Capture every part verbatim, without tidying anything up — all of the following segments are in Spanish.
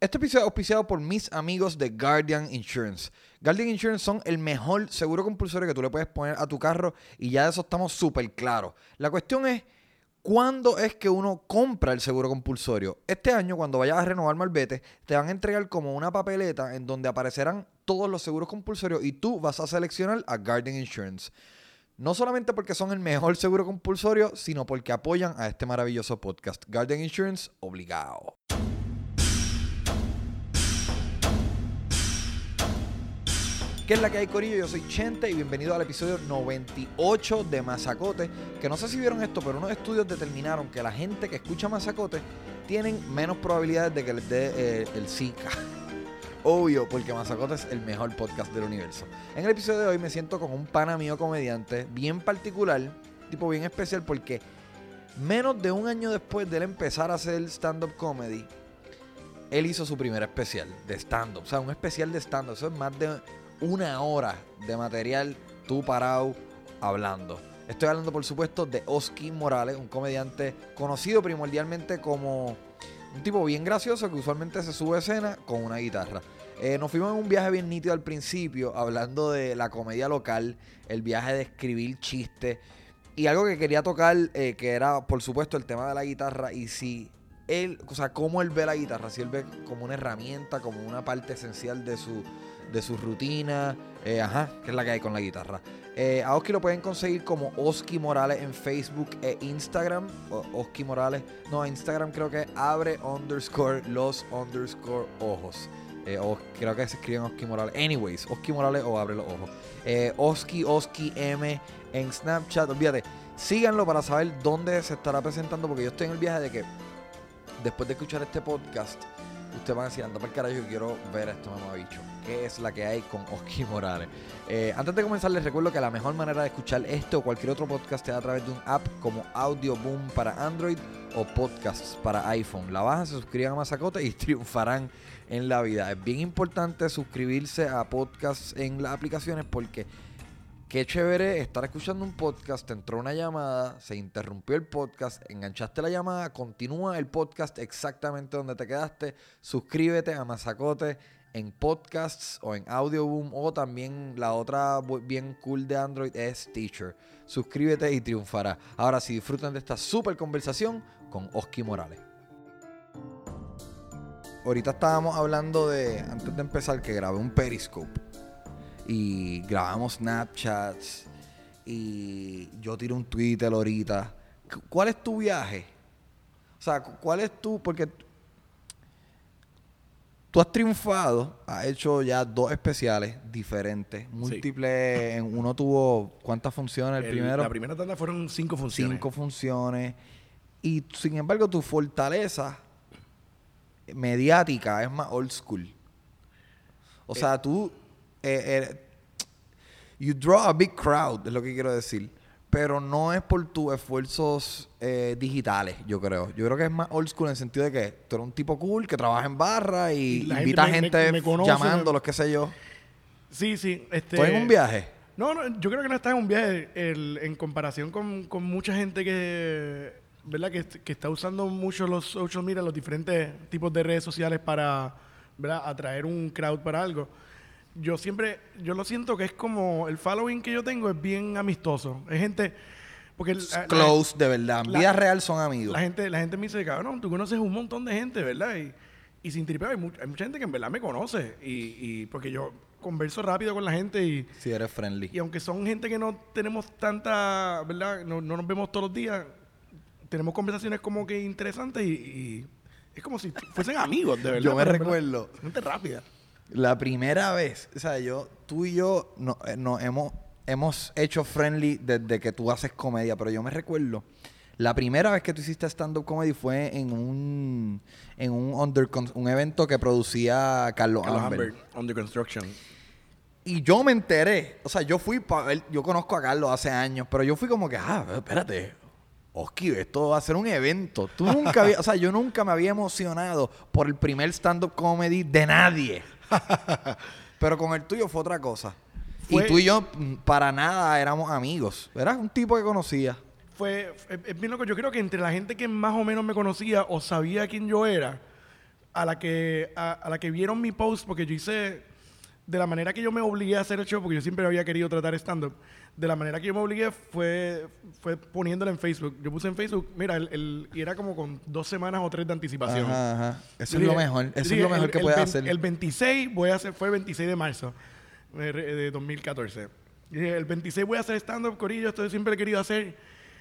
Este episodio es auspiciado por mis amigos de Guardian Insurance. Guardian Insurance son el mejor seguro compulsorio que tú le puedes poner a tu carro y ya de eso estamos súper claros. La cuestión es, ¿cuándo es que uno compra el seguro compulsorio? Este año, cuando vayas a renovar Malvete, te van a entregar como una papeleta en donde aparecerán todos los seguros compulsorios y tú vas a seleccionar a Guardian Insurance. No solamente porque son el mejor seguro compulsorio, sino porque apoyan a este maravilloso podcast. Guardian Insurance, obligado. ¿Qué es la que hay, corillo? Yo soy Chente y bienvenido al episodio noventa y ocho de Mazacote. Que no sé si vieron esto, pero unos estudios determinaron que la gente que escucha Mazacote tienen menos probabilidades de que les dé eh, el Zika. Obvio, porque Mazacote es el mejor podcast del universo. En el episodio de hoy me siento con un pana mío comediante bien particular, tipo bien especial, porque menos de un año después de él empezar a hacer stand-up comedy, él hizo su primer especial de stand-up. O sea, un especial de stand-up. Eso es más de una hora de material tú parado hablando. Estoy hablando, por supuesto, de Oski Morales, un comediante conocido primordialmente como un tipo bien gracioso que usualmente se sube a escena con una guitarra. Eh, nos fuimos en un viaje bien nítido al principio, hablando de la comedia local, el viaje de escribir chistes y algo que quería tocar, eh, que era, por supuesto, el tema de la guitarra y si él, o sea, cómo él ve la guitarra, si él ve como una herramienta, como una parte esencial de su, de su rutina, eh, ajá, que es la que hay con la guitarra. Eh, a Oski lo pueden conseguir como Oski Morales en Facebook e Instagram. O, Oski Morales, no, Instagram creo que abre underscore los underscore ojos. Eh, o, creo que se escriben Oski Morales. Anyways, Oski Morales o abre los ojos. Eh, Oski, Oski M en Snapchat. Olvídate, síganlo para saber dónde se estará presentando, porque yo estoy en el viaje de que después de escuchar este podcast, ustedes van a decir, anda para el carajo, yo quiero ver a este mamabicho. ¿Qué es la que hay con Oski Morales? Eh, antes de comenzar, les recuerdo que la mejor manera de escuchar este o cualquier otro podcast es a través de un app como Audio Boom para Android o Podcasts para iPhone. La bajan, se suscriban a Mazacote y triunfarán en la vida. Es bien importante suscribirse a podcasts en las aplicaciones porque qué chévere estar escuchando un podcast, te entró una llamada, se interrumpió el podcast, enganchaste la llamada, continúa el podcast exactamente donde te quedaste. Suscríbete a Mazacote en podcasts o en Audioboom, o también la otra bien cool de Android es Teacher. Suscríbete y triunfará. Ahora sí, disfruten de esta super conversación con Oski Morales. Ahorita estábamos hablando de, antes de empezar, que grabé un Periscope y grabamos Snapchats y yo tiro un Twitter ahorita. ¿Cuál es tu viaje? O sea, ¿cuál es tu...? Porque tú has triunfado, has hecho ya dos especiales diferentes, múltiples. Sí. Uno tuvo, ¿cuántas funciones el, el primero? La primera tanda fueron cinco funciones. Cinco funciones. Y sin embargo, tu fortaleza mediática es más old school. O eh. sea, tú... Eh, eh, you draw a big crowd, es lo que quiero decir. Pero no es por tus esfuerzos eh, digitales, yo creo. Yo creo que es más old school en el sentido de que tú eres un tipo cool que trabaja en barra y la invita gente, gente me, me conoce, llamándolos, qué sé yo. Sí, sí. Este, ¿Estoy en un viaje? No, no, yo creo que no estás en un viaje el, en comparación con, con mucha gente que, ¿verdad? Que, que está usando mucho los social media, los diferentes tipos de redes sociales para, ¿verdad? Atraer un crowd para algo. Yo siempre, yo lo siento que es como, el following que yo tengo es bien amistoso. Es gente, porque... La, close, la, de verdad. En vida real son amigos. La gente, la gente me dice, cabrón, tú conoces un montón de gente, ¿verdad? Y, y sin tripeo, hay, mucha, hay mucha gente que en verdad me conoce. Y, y porque yo converso rápido con la gente y... Sí, eres friendly. Y aunque son gente que no tenemos tanta, ¿verdad? No, no nos vemos todos los días, tenemos conversaciones como que interesantes y, y es como si fuesen amigos, de verdad. Yo me recuerdo. Gente rápida. La primera vez, o sea, yo, tú y yo nos no, hemos, hemos hecho friendly desde que tú haces comedia, pero yo me recuerdo, la primera vez que tú hiciste stand-up comedy fue en un en un, under, un evento que producía Carlos, Carlos Amber. Amber. Under Construction. Y yo me enteré, o sea, yo fui para ver, yo conozco a Carlos hace años, pero yo fui como que, ah, espérate, Oski, esto va a ser un evento. Tú nunca había, o sea, yo nunca me había emocionado por el primer stand-up comedy de nadie. Pero con el tuyo fue otra cosa. Fue, y tú y yo para nada éramos amigos. Eras un tipo que conocía. Fue, es bien loco. Yo creo que entre la gente que más o menos me conocía o sabía quién yo era, a la que a, a la que vieron mi post, porque yo hice de la manera que yo me obligué a hacer el show, porque yo siempre había querido tratar stand-up, de la manera que yo me obligué fue, fue poniéndolo en Facebook. Yo puse en Facebook, mira, el, el, y era como con dos semanas o tres de anticipación. Ajá, ajá. Eso Yo es dije, lo mejor. Eso dije, es lo mejor el, que el puedes vein- hacer. El veintiséis voy a hacer, fue el veintiséis de marzo de, de dos mil catorce. Y dije, el veintiséis voy a hacer stand-up, corillo, esto siempre he querido hacer.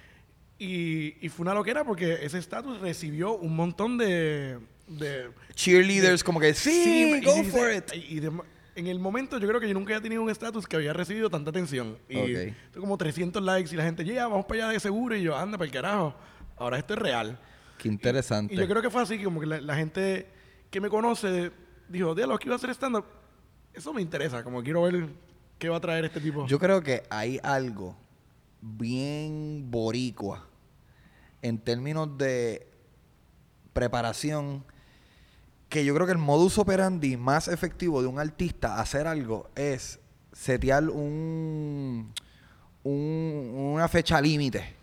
Y, y fue una loquera porque ese estatus recibió un montón de... de Cheerleaders de- como que, sí, y go dice- for it. Y de- en el momento yo creo que yo nunca había tenido un estatus que había recibido tanta atención. Y Ok. tuve como trescientos likes y la gente, ya, vamos para allá de seguro. Y yo, anda, para el carajo. Ahora esto es real. Qué interesante. Y yo creo que fue así, que como que la, la gente que me conoce dijo, diablo, que iba a hacer stand-up. Eso me interesa, como quiero ver qué va a traer este tipo. Yo creo que hay algo bien boricua en términos de preparación, que yo creo que el modus operandi más efectivo de un artista a hacer algo es setear un, un- una fecha límite.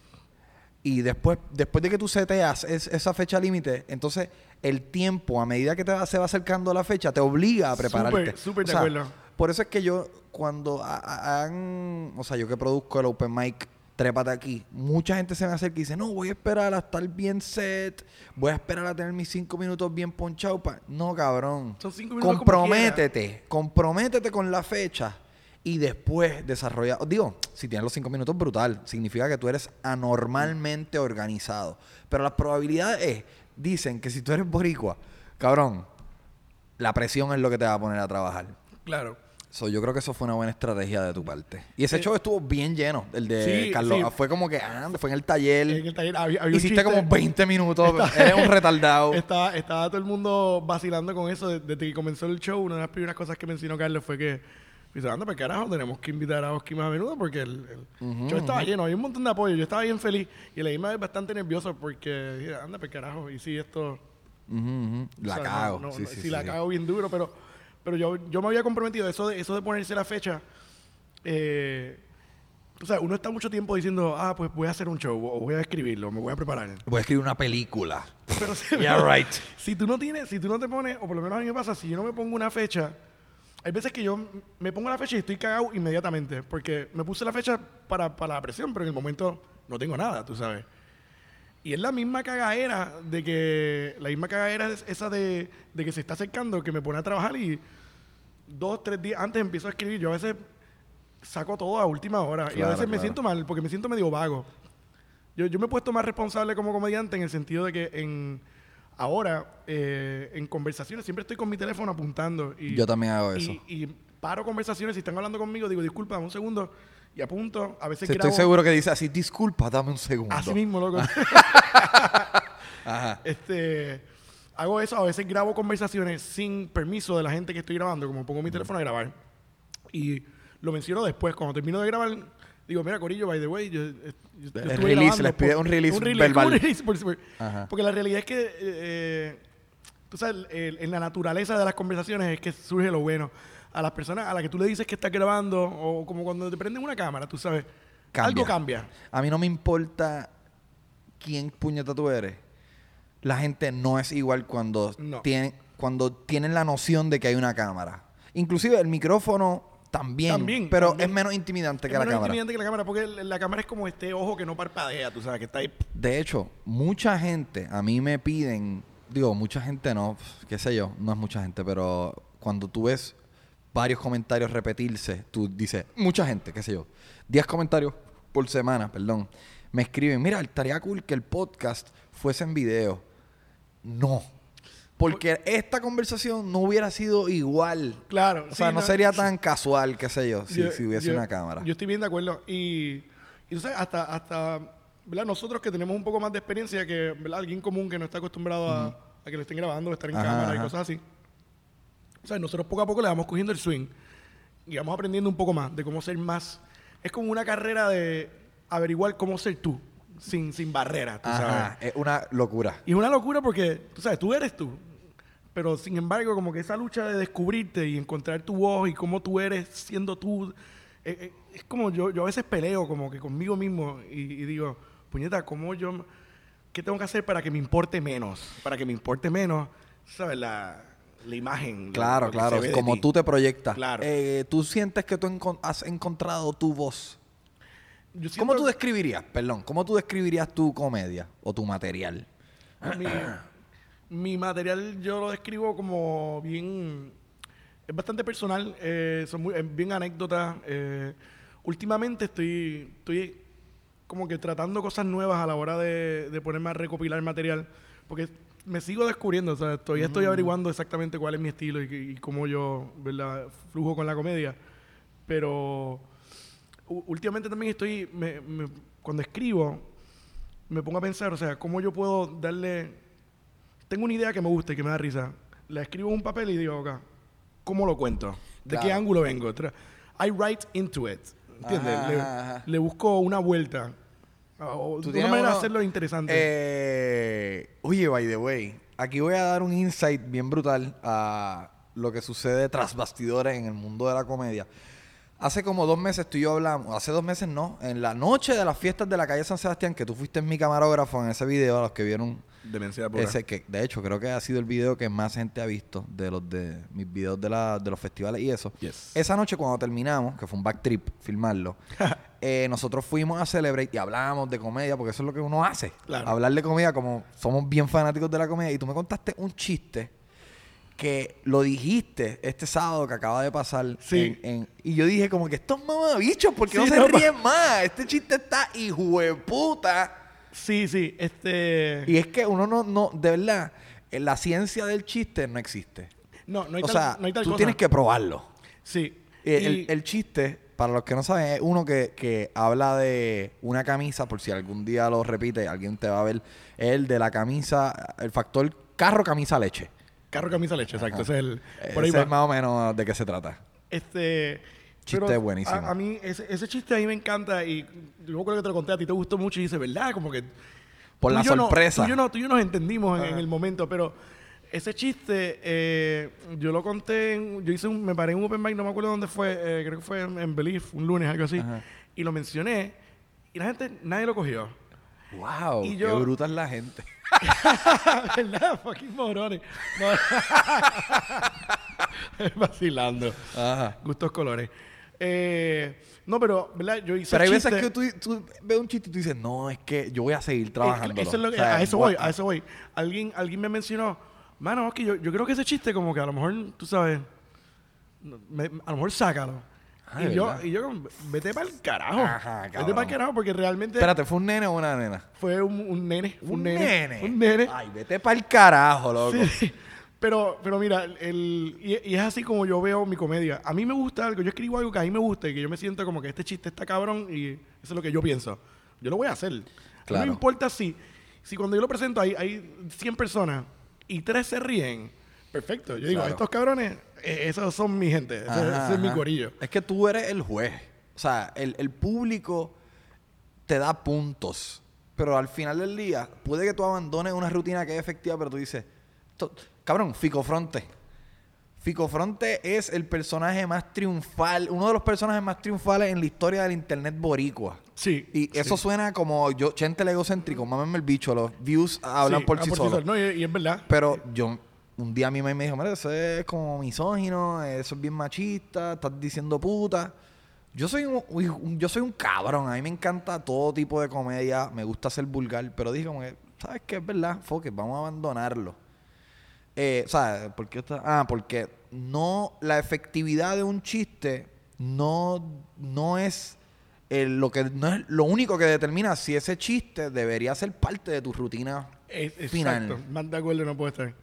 Y después, después de que tú seteas es- esa fecha límite, entonces el tiempo, a medida que te va, se va acercando la fecha, te obliga a prepararte. Súper, súper de O sea, acuerdo. por eso es que yo, cuando ha- ha- han... O sea, yo que produzco el Open Mic, Trépate Aquí, mucha gente se me acerca y dice, no, voy a esperar a estar bien set, voy a esperar a tener mis cinco minutos bien ponchados. Pa-". No, cabrón. Son cinco minutos como Comprométete. Comprométete con la fecha y después desarrolla... Digo, si tienes los cinco minutos, brutal. Significa que tú eres anormalmente organizado. Pero las probabilidades es, dicen que si tú eres boricua, cabrón, la presión es lo que te va a poner a trabajar. Claro. So, yo creo que eso fue una buena estrategia de tu parte. Y ese Sí. show estuvo bien lleno, el de Sí, Carlos. sí. Fue como que, ah, fue en el taller. En el taller había, había un Hiciste chiste- como veinte minutos. Está- Eres un retardado. Estaba, estaba todo el mundo vacilando con eso desde, desde que comenzó el show. Una de las primeras cosas que mencionó Carlos fue que, dice, anda, para carajo, tenemos que invitar a Oski más a menudo porque el, el Ujú, show estaba ujú. lleno, había un montón de apoyo. Yo estaba bien feliz y la misma vez bastante nervioso porque dije, anda, para carajo, y si esto... Ujú, ujú. La o sea, cago. no, no, sí, no, sí, si sí, la sí. cago bien duro, pero, pero yo, yo me había comprometido eso de, eso de ponerse la fecha. Eh, o sea, uno está mucho tiempo diciendo, ah, pues voy a hacer un show, o voy a escribirlo, me voy a preparar. Voy a escribir una película. Pero si, Yeah, right. si tú no tienes, si tú no te pones, o por lo menos a mí me pasa, si yo no me pongo una fecha, hay veces que yo me pongo la fecha y estoy cagado inmediatamente, porque me puse la fecha para, para la presión, pero en el momento no tengo nada, tú sabes. Y es la misma cagadera de que, la misma cagadera es esa de, de que se está acercando, que me pone a trabajar y dos, tres días antes empiezo a escribir. Yo a veces saco todo a última hora y a Claro, veces me claro. siento mal, porque me siento medio vago. Yo, yo me he puesto más responsable como comediante en el sentido de que en ahora, eh, en conversaciones, siempre estoy con mi teléfono apuntando. Y, Yo también hago eso. Y, y paro conversaciones, si están hablando conmigo, digo, disculpa, dame un segundo, y apunto. A veces Sí, grabo... estoy seguro que dice así, disculpa, dame un segundo. Así mismo, loco. Ajá. este, hago eso, a veces grabo conversaciones sin permiso de la gente que estoy grabando, como pongo mi teléfono a grabar. Y lo menciono después, cuando termino de grabar, digo, mira, Corillo, by the way, yo, yo- yo El estuve release, grabando les pide por- un release como verbal. un release, por- por- Ajá. porque la realidad es que, eh, eh, tú sabes, el- en la naturaleza de las conversaciones es que surge lo bueno. A las personas a las que tú le dices que estás grabando, o como cuando te prenden una cámara, tú sabes, Cambia. algo cambia. A mí no me importa quién puñeta tú eres. La gente no es igual cuando, No. tienen, cuando tienen la noción de que hay una cámara. Inclusive el micrófono también, También, pero también. es menos intimidante Es que la menos cámara. intimidante que la cámara, porque el- la cámara es como este ojo que no parpadea, tú sabes, que está ahí. De hecho, mucha gente, a mí me piden, digo, mucha gente no, qué sé yo, no es mucha gente, pero cuando tú ves varios comentarios repetirse, tú dices, mucha gente, qué sé yo, diez comentarios por semana, perdón, me escriben, mira, estaría cool que el podcast fuese en video. No. Porque esta conversación no hubiera sido igual. Claro. O sea, sí, no sería tan casual, qué sé yo, si, Yo- si hubiese yo- una cámara. Yo estoy bien de acuerdo. Y, y tú sabes, hasta, hasta ¿verdad? Nosotros que tenemos un poco más de experiencia que ¿verdad? Alguien común que no está acostumbrado a, a que lo estén grabando, a estar en Ajá, cámara y ajá. cosas así. O sea, nosotros poco a poco le vamos cogiendo el swing y vamos aprendiendo un poco más de cómo ser más. Es como una carrera de averiguar cómo ser tú, sin, sin barreras, tú Ajá, sabes. es una locura. Y es una locura porque, tú sabes, tú eres tú. Pero sin embargo, como que esa lucha de descubrirte y encontrar tu voz y cómo tú eres siendo tú, eh, eh, es como yo, yo a veces peleo como que conmigo mismo y, y digo, puñeta, ¿cómo yo, qué tengo que hacer para que me importe menos? Para que me importe menos ¿sabes? La, la imagen. Claro, lo que claro, se ve de como ti. tú te proyectas. Claro. Eh, ¿Tú sientes que tú encon- has encontrado tu voz? Yo siento- ¿Cómo tú describirías, perdón, cómo tú describirías tu comedia o tu material? mi, mi material yo lo describo como bien... Es bastante personal, eh, son muy, es bien anécdotas. Eh, últimamente estoy, estoy como que tratando cosas nuevas a la hora de, de ponerme a recopilar material, porque me sigo descubriendo, o sea, todavía estoy averiguando exactamente cuál es mi estilo y, y cómo yo, ¿verdad?, flujo con la comedia. Pero u- últimamente también estoy, me- me- cuando escribo, me pongo a pensar, o sea, cómo yo puedo darle... Tengo una idea que me gusta y que me da risa. La escribo en un papel y digo, ok, ¿cómo lo cuento? ¿De Claro. qué ángulo vengo? Tra- I write into it. ¿Entiendes? Ajá, le, ajá, ajá. le busco una vuelta. O ¿Tú una tienes manera de uno? hacerlo interesante. Eh, oye, by the way, aquí voy a dar un insight bien brutal a lo que sucede tras bastidores en el mundo de la comedia. Hace como dos meses tú y yo hablamos, hace dos meses no, en la noche de las fiestas de la calle San Sebastián, que tú fuiste mi camarógrafo en ese video, a los que vieron Demencia pura. ese, que de hecho creo que ha sido el video que más gente ha visto de los de mis videos de, la, de los festivales y eso. Yes. Esa noche cuando terminamos, que fue un back trip filmarlo, eh, nosotros fuimos a Celebrate y hablábamos de comedia, porque eso es lo que uno hace. Claro. Hablar de comedia como somos bien fanáticos de la comedia. Y tú me contaste un chiste que lo dijiste este sábado que acaba de pasar. Sí. en- en- y yo dije como que estos mamabichos, ¿por qué Sí, no se no, pa- ríen más? Este chiste está hijo de puta. Sí, sí. Este... Y es que uno no, no, de verdad, eh, la ciencia del chiste no existe. no, no hay O tal, sea, no hay tal tú cosa. tienes que probarlo. Sí. El, Y- el- el chiste, para los que no saben, es uno que, que habla de una camisa, por si algún día lo repite, alguien te va a ver, es el de la camisa, el factor carro, camisa, leche. Carro, camisa, leche, exacto. Ese es el... Ese Por ahí es va. más o menos de qué se trata. Este... Chiste pero buenísimo. A, a mí, ese, ese chiste a mí me encanta y yo creo que te lo conté a ti, te gustó mucho y dices, ¿verdad? Como que... Por tú la y yo no- sorpresa. tú, y yo no, tú y yo nos entendimos en, Ajá. en el momento, pero ese chiste, eh, yo lo conté, en- yo hice un, me paré en un open mic, no me acuerdo dónde fue, eh, creo que fue en, en Belief, un lunes, algo así, Ajá. y lo mencioné, y la gente, nadie lo cogió. Wow, Y qué yo- bruta es la gente. ¿Verdad? Fucking morones. No. Vacilando. Ajá. Gustos colores. Eh, no, pero, ¿verdad? Yo hice Pero hay chiste- veces que tú, tú ves un chiste y tú dices, no, es que yo voy a seguir trabajando. Eso es lo que- a eso voy, a eso voy. Alguien, alguien me mencionó, mano, es que yo, yo creo que ese chiste como que a lo mejor, tú sabes, no, me- a lo mejor sácalo. Ah, y, ¿de yo, verdad? y yo, como, vete para el carajo. Ajá, vete cabrón. para el carajo porque realmente Espérate, ¿fue un nene o una nena? fue un, un nene. Fue Un nene. Un nene. Ay, vete para el carajo, loco. Sí. Pero, pero mira, el, y, y es así como yo veo mi comedia. A mí me gusta algo, yo escribo algo que a mí me gusta y que yo me siento como que este chiste está cabrón y eso es lo que yo pienso. Yo lo voy a hacer. A mí Claro. no me importa si, si cuando yo lo presento hay, hay cien personas y tres se ríen. Perfecto. Yo digo, Claro. estos cabrones, eh, esos son mi gente. Ese, Ajá, ese es mi ajá. corillo. Es que tú eres el juez. O sea, el, el público te da puntos. Pero al final del día, puede que tú abandones una rutina que es efectiva, pero tú dices, "To- cabrón, Fico Fronte. Fico Fronte es el personaje más triunfal, uno de los personajes más triunfales en la historia del internet boricua. Sí. Y eso sí. suena como yo, Chente el egocéntrico, mámame el bicho, los views hablan Sí, por ah, sí solos. No, y, y es verdad. Pero yo, un día mi mamá me dijo, mira, eso es como misógino, eso es bien machista, estás diciendo puta. Yo soy un, un- yo soy un cabrón, a mí me encanta todo tipo de comedia, me gusta ser vulgar, pero dije como que, ¿sabes qué? Es verdad, fuck it, vamos a abandonarlo. Eh, ¿Sabes? ¿Por qué está? Ah, porque no, la efectividad de un chiste no, no es eh, lo que no es lo único que determina si ese chiste debería ser parte de tu rutina Es- final. Exacto, más de acuerdo no puedo estar.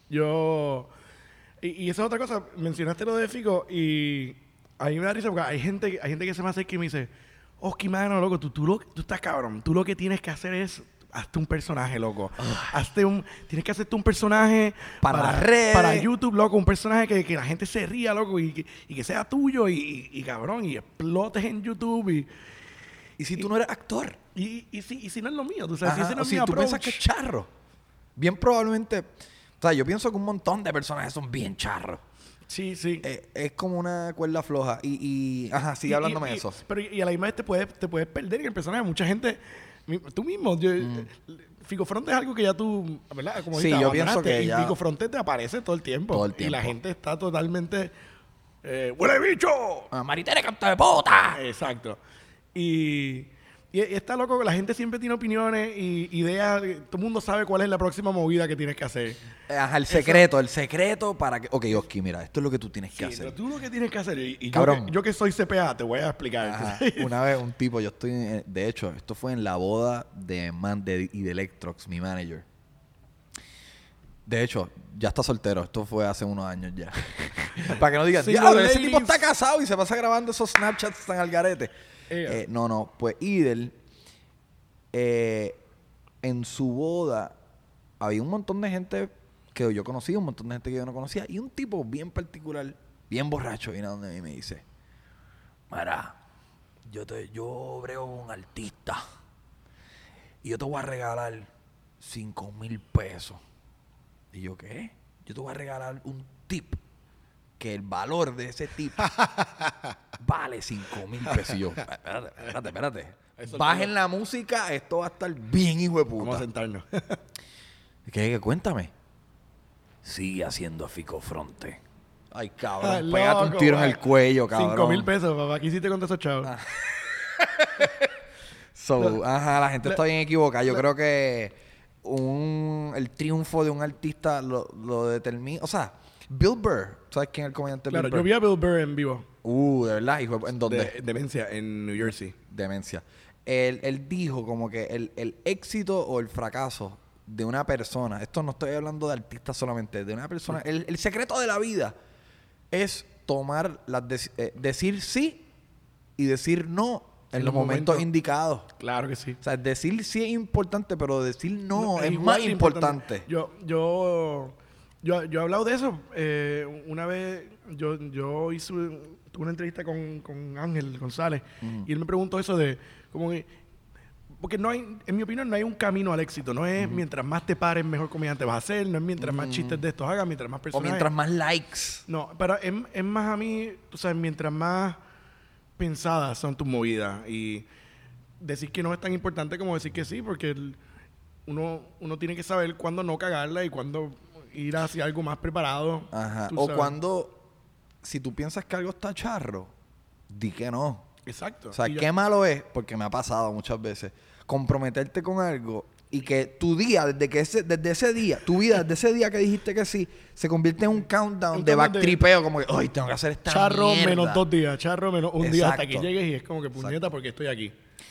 Yo. Y, y esa es otra cosa, mencionaste lo de Fico y a mí me da risa porque hay gente, hay gente que se me acerca y me dice, Oski, mano, loco, tú, tú, lo- tú estás cabrón, tú lo que tienes que hacer es hazte un personaje, loco. Hazte un, tienes que hacerte un personaje Para las redes. para YouTube, loco, un personaje que, que la gente se ría, loco, y que, y que sea tuyo y, y, y cabrón, y explotes en YouTube y, Y si tú no eres actor, y, y, si, y si no es lo mío, tú sabes, si ajá, ese no o es si mi tú approach. piensas que es charro, bien probablemente, o sea, yo pienso que un montón de personajes son bien charros. Sí, sí. Eh, es como una cuerda floja. Y, y ajá, sigue hablándome y, de y- eso. Pero y a la misma vez te puedes, te puedes perder en el personaje. Mucha gente, mi- tú mismo, yo, Mm. eh, Fico Fronte es algo que ya tú, ¿verdad? Como Sí, dijiste, yo pienso abandonaste, que y ya- Fico Fronte te aparece todo el tiempo. Todo el tiempo. Y la gente está totalmente... Eh, ¡Huele bicho! Ah, Maritere, canto de puta. Exacto. Y, y está loco que la gente siempre tiene opiniones y ideas. Todo el mundo sabe cuál es la próxima movida que tienes que hacer. Ajá, el secreto, el secreto para que... Ok, Oski, mira, esto es lo que tú tienes que Sí, hacer. pero tú lo que tienes que hacer, y, y yo, Cabrón. que, yo que soy C P A, te voy a explicar. Ajá. Una vez un tipo, yo estoy... en- de hecho, esto fue en la boda de Man de, y de Electrox, mi manager. De hecho, ya está soltero. Esto fue hace unos años ya. Para que no digan, Sí, diablo, los ese tipo ladies". está casado y se pasa grabando esos Snapchats tan al garete. Ella. Eh, no, no. Pues Idel, eh, en su boda, había un montón de gente que yo conocía, un montón de gente que yo no conocía, y un tipo bien particular, bien borracho, viene a donde mí y me dice, Mara, yo, te, yo brego con un artista y yo te voy a regalar cinco mil pesos. Y yo, ¿qué? Yo te voy a regalar un tip, que el valor de ese tip vale cinco mil pesos. Y yo, espérate, espérate, espérate. Eso Bajen todo. la música, esto va a estar bien, hijo de Vamos a puta. sentarnos. ¿Qué? ¿Qué? Cuéntame. Sigue haciendo Fico Fronte. Ay, cabrón. Ah, Pégate un loco, tiro en man. el cuello, cabrón. Cinco mil pesos, papá. ¿Qué hiciste con todos esos chavos? Ah. So, ajá, la gente la- está bien equivocada. Yo creo que un, el triunfo de un artista lo, lo determina. O sea, Bill Burr. ¿Sabes quién es el comediante Claro, Bill Burr? yo vi a Bill Burr en vivo. Uh, de verdad, hijo. de- ¿En dónde? De, demencia, en New Jersey. Demencia. Él, él dijo como que el, el éxito o el fracaso de una persona, esto no estoy hablando de artistas solamente, de una persona, el, el secreto de la vida es tomar las deci- eh, decir sí y decir no en, En los los momentos, momentos. indicados. Claro que sí. O sea, decir sí es importante, pero decir no, es igual más de importante. Yo, yo, yo, yo he hablado de eso. Eh, una vez yo, yo hice tuve una entrevista con, con Ángel González y él me preguntó eso de como que porque no hay, en mi opinión, no hay un camino al éxito. No es mientras más te pares, mejor comediante vas a ser. No es mientras más chistes de estos hagas, mientras más O personas. mientras más likes. No, pero es, es más a mí, tú sabes, mientras más pensadas son tus movidas. Y decir que no es tan importante como decir que sí, porque el- uno, uno tiene que saber cuándo no cagarla y cuándo ir hacia algo más preparado. Ajá. tú O sabes. cuando, si tú piensas que algo está charro, di que no. Exacto. O sea, Y yo- qué malo es, porque me ha pasado muchas veces, comprometerte con algo y que tu día, desde que ese, desde ese día, tu vida, desde ese día que dijiste que sí, se convierte en un countdown Un de countdown de- backtripeo, como que, ay, tengo que hacer esta charro mierda. menos dos días, charro menos un día hasta que Exacto. llegues y es como que puñeta porque estoy aquí.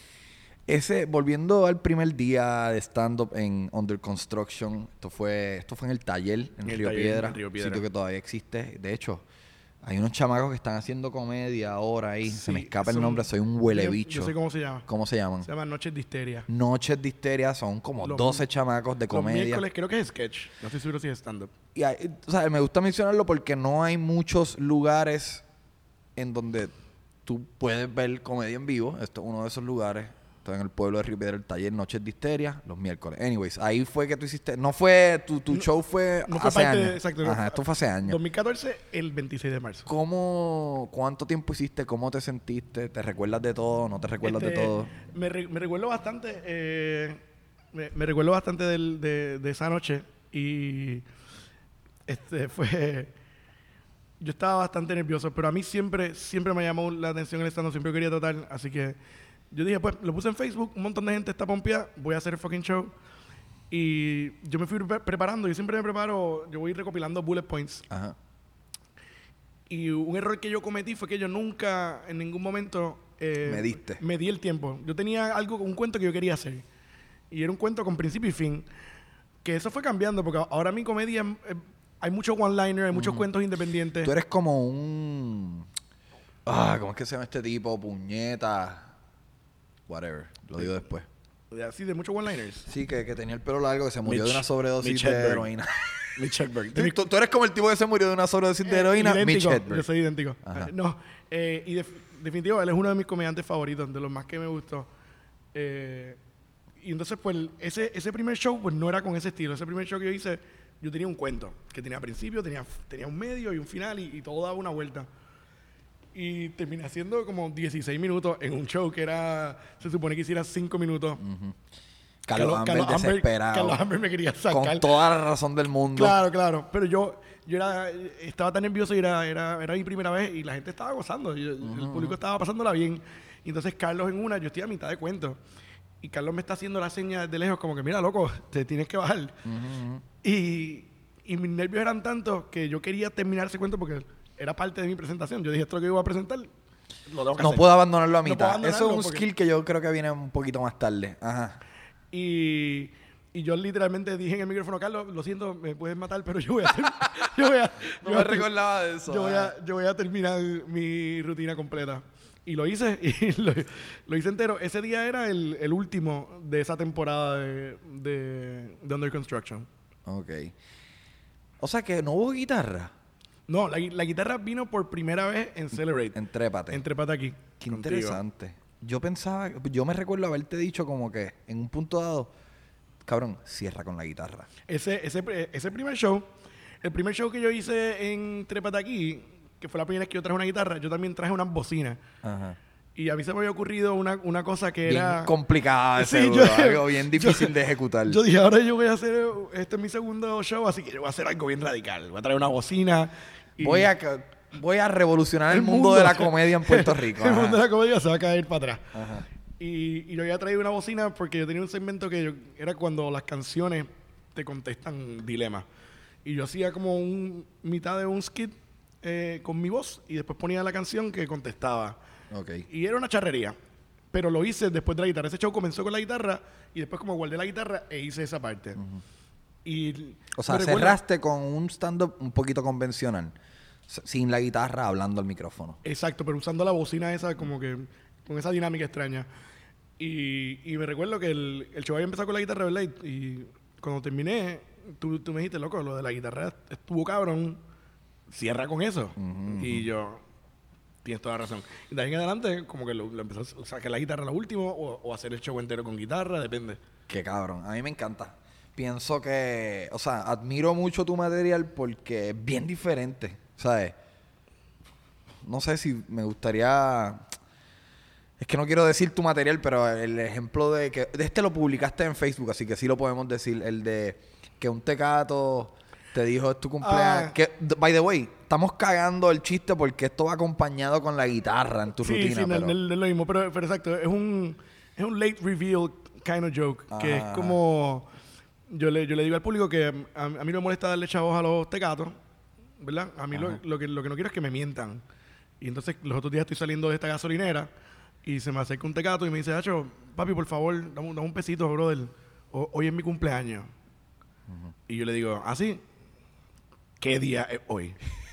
Ese, volviendo al primer día de stand-up en Under Construction, esto fue, esto fue en el taller, en, En el Río, taller, Piedra, en Río Piedra. sitio que todavía existe. De hecho, hay unos chamacos que están haciendo comedia ahora ahí. Se me Sí, escapa el son- nombre, soy un huele yo- bicho. Yo sé cómo se llama. ¿Cómo se llaman? Se llama Noches de Histeria. Noches de Histeria, son como Los- doce chamacos de Los comedia. miércoles creo que es sketch. No estoy seguro si es stand-up. Y hay- o sea, me gusta mencionarlo porque no hay muchos lugares en donde tú puedes ver comedia en vivo. Esto es uno de esos lugares. Esto en el pueblo de Río Piedra, el taller Noches de Histeria, los miércoles. Anyways, ahí fue que tú hiciste... No fue... Tu, tu No- show fue no fue hace parte de- años. exacto, no Ajá, fue- esto fue hace años. dos mil catorce, el veintiséis de marzo. ¿Cómo... ¿Cuánto tiempo hiciste? ¿Cómo te sentiste? ¿Te recuerdas de todo? ¿No te recuerdas Este, de todo? Me, re- me recuerdo bastante, eh, me, me recuerdo bastante del- de, de esa noche y este fue, yo estaba bastante nervioso, pero a mí siempre, siempre me llamó la atención el stand-up, siempre quería tratar, así que yo dije, pues, lo puse en Facebook, un montón de gente está pompeada, voy a hacer el fucking show. Y yo me fui pre- preparando, yo siempre me preparo, yo voy recopilando bullet points. Ajá. Y un error que yo cometí fue que yo nunca, en ningún momento... eh, Me diste. Me di el tiempo. Yo tenía algo, un cuento que yo quería hacer. Y era un cuento con principio y fin. Que eso fue cambiando, porque ahora mi comedia... eh, hay muchos one-liner, hay muchos cuentos independientes. Tú eres como un... Ah, ¿cómo es que se llama este tipo? Puñeta. Whatever. Lo digo después. Así, de muchos one-liners. Sí, que, que tenía el pelo largo, que se murió Mitch- de una sobredosis Mitch de Hedberg. heroína. Mitch Hedberg. Tú, tú- tú eres como el tipo que se murió de una sobredosis de Eh, heroína, Mitch idéntico. Hedberg. Yo soy idéntico. Ajá. Eh, no, eh, y def- definitivo, él es uno de mis comediantes favoritos, de los más que me gustó. Eh, y entonces, pues, ese, ese primer show, pues, no era con ese estilo. Ese primer show que yo hice, yo tenía un cuento, que tenía principio, tenía, tenía un medio y un final, y, y todo daba una vuelta. Y terminé haciendo como dieciséis minutos en un show que era, se supone que hiciera cinco minutos. Ujú. Carlos Amber desesperado. Carlos Amber me quería sacar. Con toda la razón del mundo. Claro, claro. Pero yo, yo era, estaba tan nervioso y era, era, era mi primera vez y la gente estaba gozando. Yo, uh-huh. El público estaba pasándola bien. Y entonces Carlos en una, yo estoy a mitad de cuento. Y Carlos me está haciendo la seña de lejos como que, mira, loco, te tienes que bajar. Uh-huh. Y, y mis nervios eran tantos que yo quería terminar ese cuento porque era parte de mi presentación. Yo dije, esto es lo que iba a presentar, lo tengo que no hacer. puedo abandonarlo a mitad. No abandonarlo Eso es un porque... skill que yo creo que viene un poquito más tarde. Ajá. Y, y yo literalmente dije en el micrófono, Carlos, lo siento, me puedes matar, pero yo voy a hacer, yo voy a, no yo me recordaba de eso. Yo voy, a, yo voy a terminar mi rutina completa. Y lo hice, y lo, lo hice entero. Ese día era el, el último de esa temporada de, de, de Under Construction. Ok. O sea que no hubo guitarra. No, la, la guitarra vino por primera vez en Celebrate. En Trépate. En Trépate aquí. Qué contigo. Interesante. Yo pensaba, yo me recuerdo haberte dicho como que en un punto dado, cabrón, cierra con la guitarra. Ese, ese, ese primer show, el primer show que yo hice en Trépate aquí, que fue la primera vez que yo traje una guitarra, yo también traje unas bocinas. Ajá. Y a mí se me había ocurrido una, una cosa que bien era... complicada de sí, seguro, yo, algo bien difícil yo, de ejecutar. Yo dije, ahora yo voy a hacer, este es mi segundo show, así que yo voy a hacer algo bien radical. Voy a traer una bocina. Y voy a... Voy a revolucionar el, el mundo, mundo de la comedia en Puerto Rico. El mundo de la comedia se va a caer para atrás. Ajá. Y, y yo había traído una bocina porque yo tenía un segmento que yo, era cuando las canciones te contestan dilemas. Y yo hacía como un mitad de un skit eh, con mi voz y después ponía la canción que contestaba. Okay. Y era una charrería. Pero lo hice después de la guitarra. Ese show comenzó con la guitarra y después como guardé la guitarra e hice esa parte. Uh-huh. Y o sea, cerraste con un stand-up un poquito convencional. Sin la guitarra, hablando al micrófono. Exacto, pero usando la bocina esa como que... Con esa dinámica extraña. Y, y me recuerdo que el, el show había empezado con la guitarra, ¿verdad? Y, y cuando terminé, tú, tú me dijiste, loco, lo de la guitarra estuvo cabrón. Cierra con eso. Uh-huh. Y yo... Tienes toda la razón. Y de ahí en adelante, como que lo, lo empezó a sacar la guitarra lo último o, o hacer el show entero con guitarra, depende. Qué cabrón. A mí me encanta. Pienso que... O sea, admiro mucho tu material porque es bien diferente. ¿Sabes? No sé si me gustaría... Es que no quiero decir tu material, pero el ejemplo de que... De este lo publicaste en Facebook, así que sí lo podemos decir. El de que un tecato te dijo es tu cumpleaños. Ah. Que, by the way, estamos cagando el chiste porque esto va acompañado con la guitarra en tu sí, rutina. Sí, pero... no es lo mismo, pero, pero exacto. Es un, es un late reveal kind of joke. Ah. Que es como... Yo le, yo le digo al público que a, a mí no me molesta darle chavos a los tecatos, ¿verdad? A mí lo, lo, que, lo que no quiero es que me mientan. Y entonces los otros días estoy saliendo de esta gasolinera y se me acerca un tecato y me dice, Hacho, papi, por favor, dame, dame un pesito, brother. O, hoy es mi cumpleaños. Uh-huh. Y yo le digo, ¿ah, sí? ¿Qué día es hoy?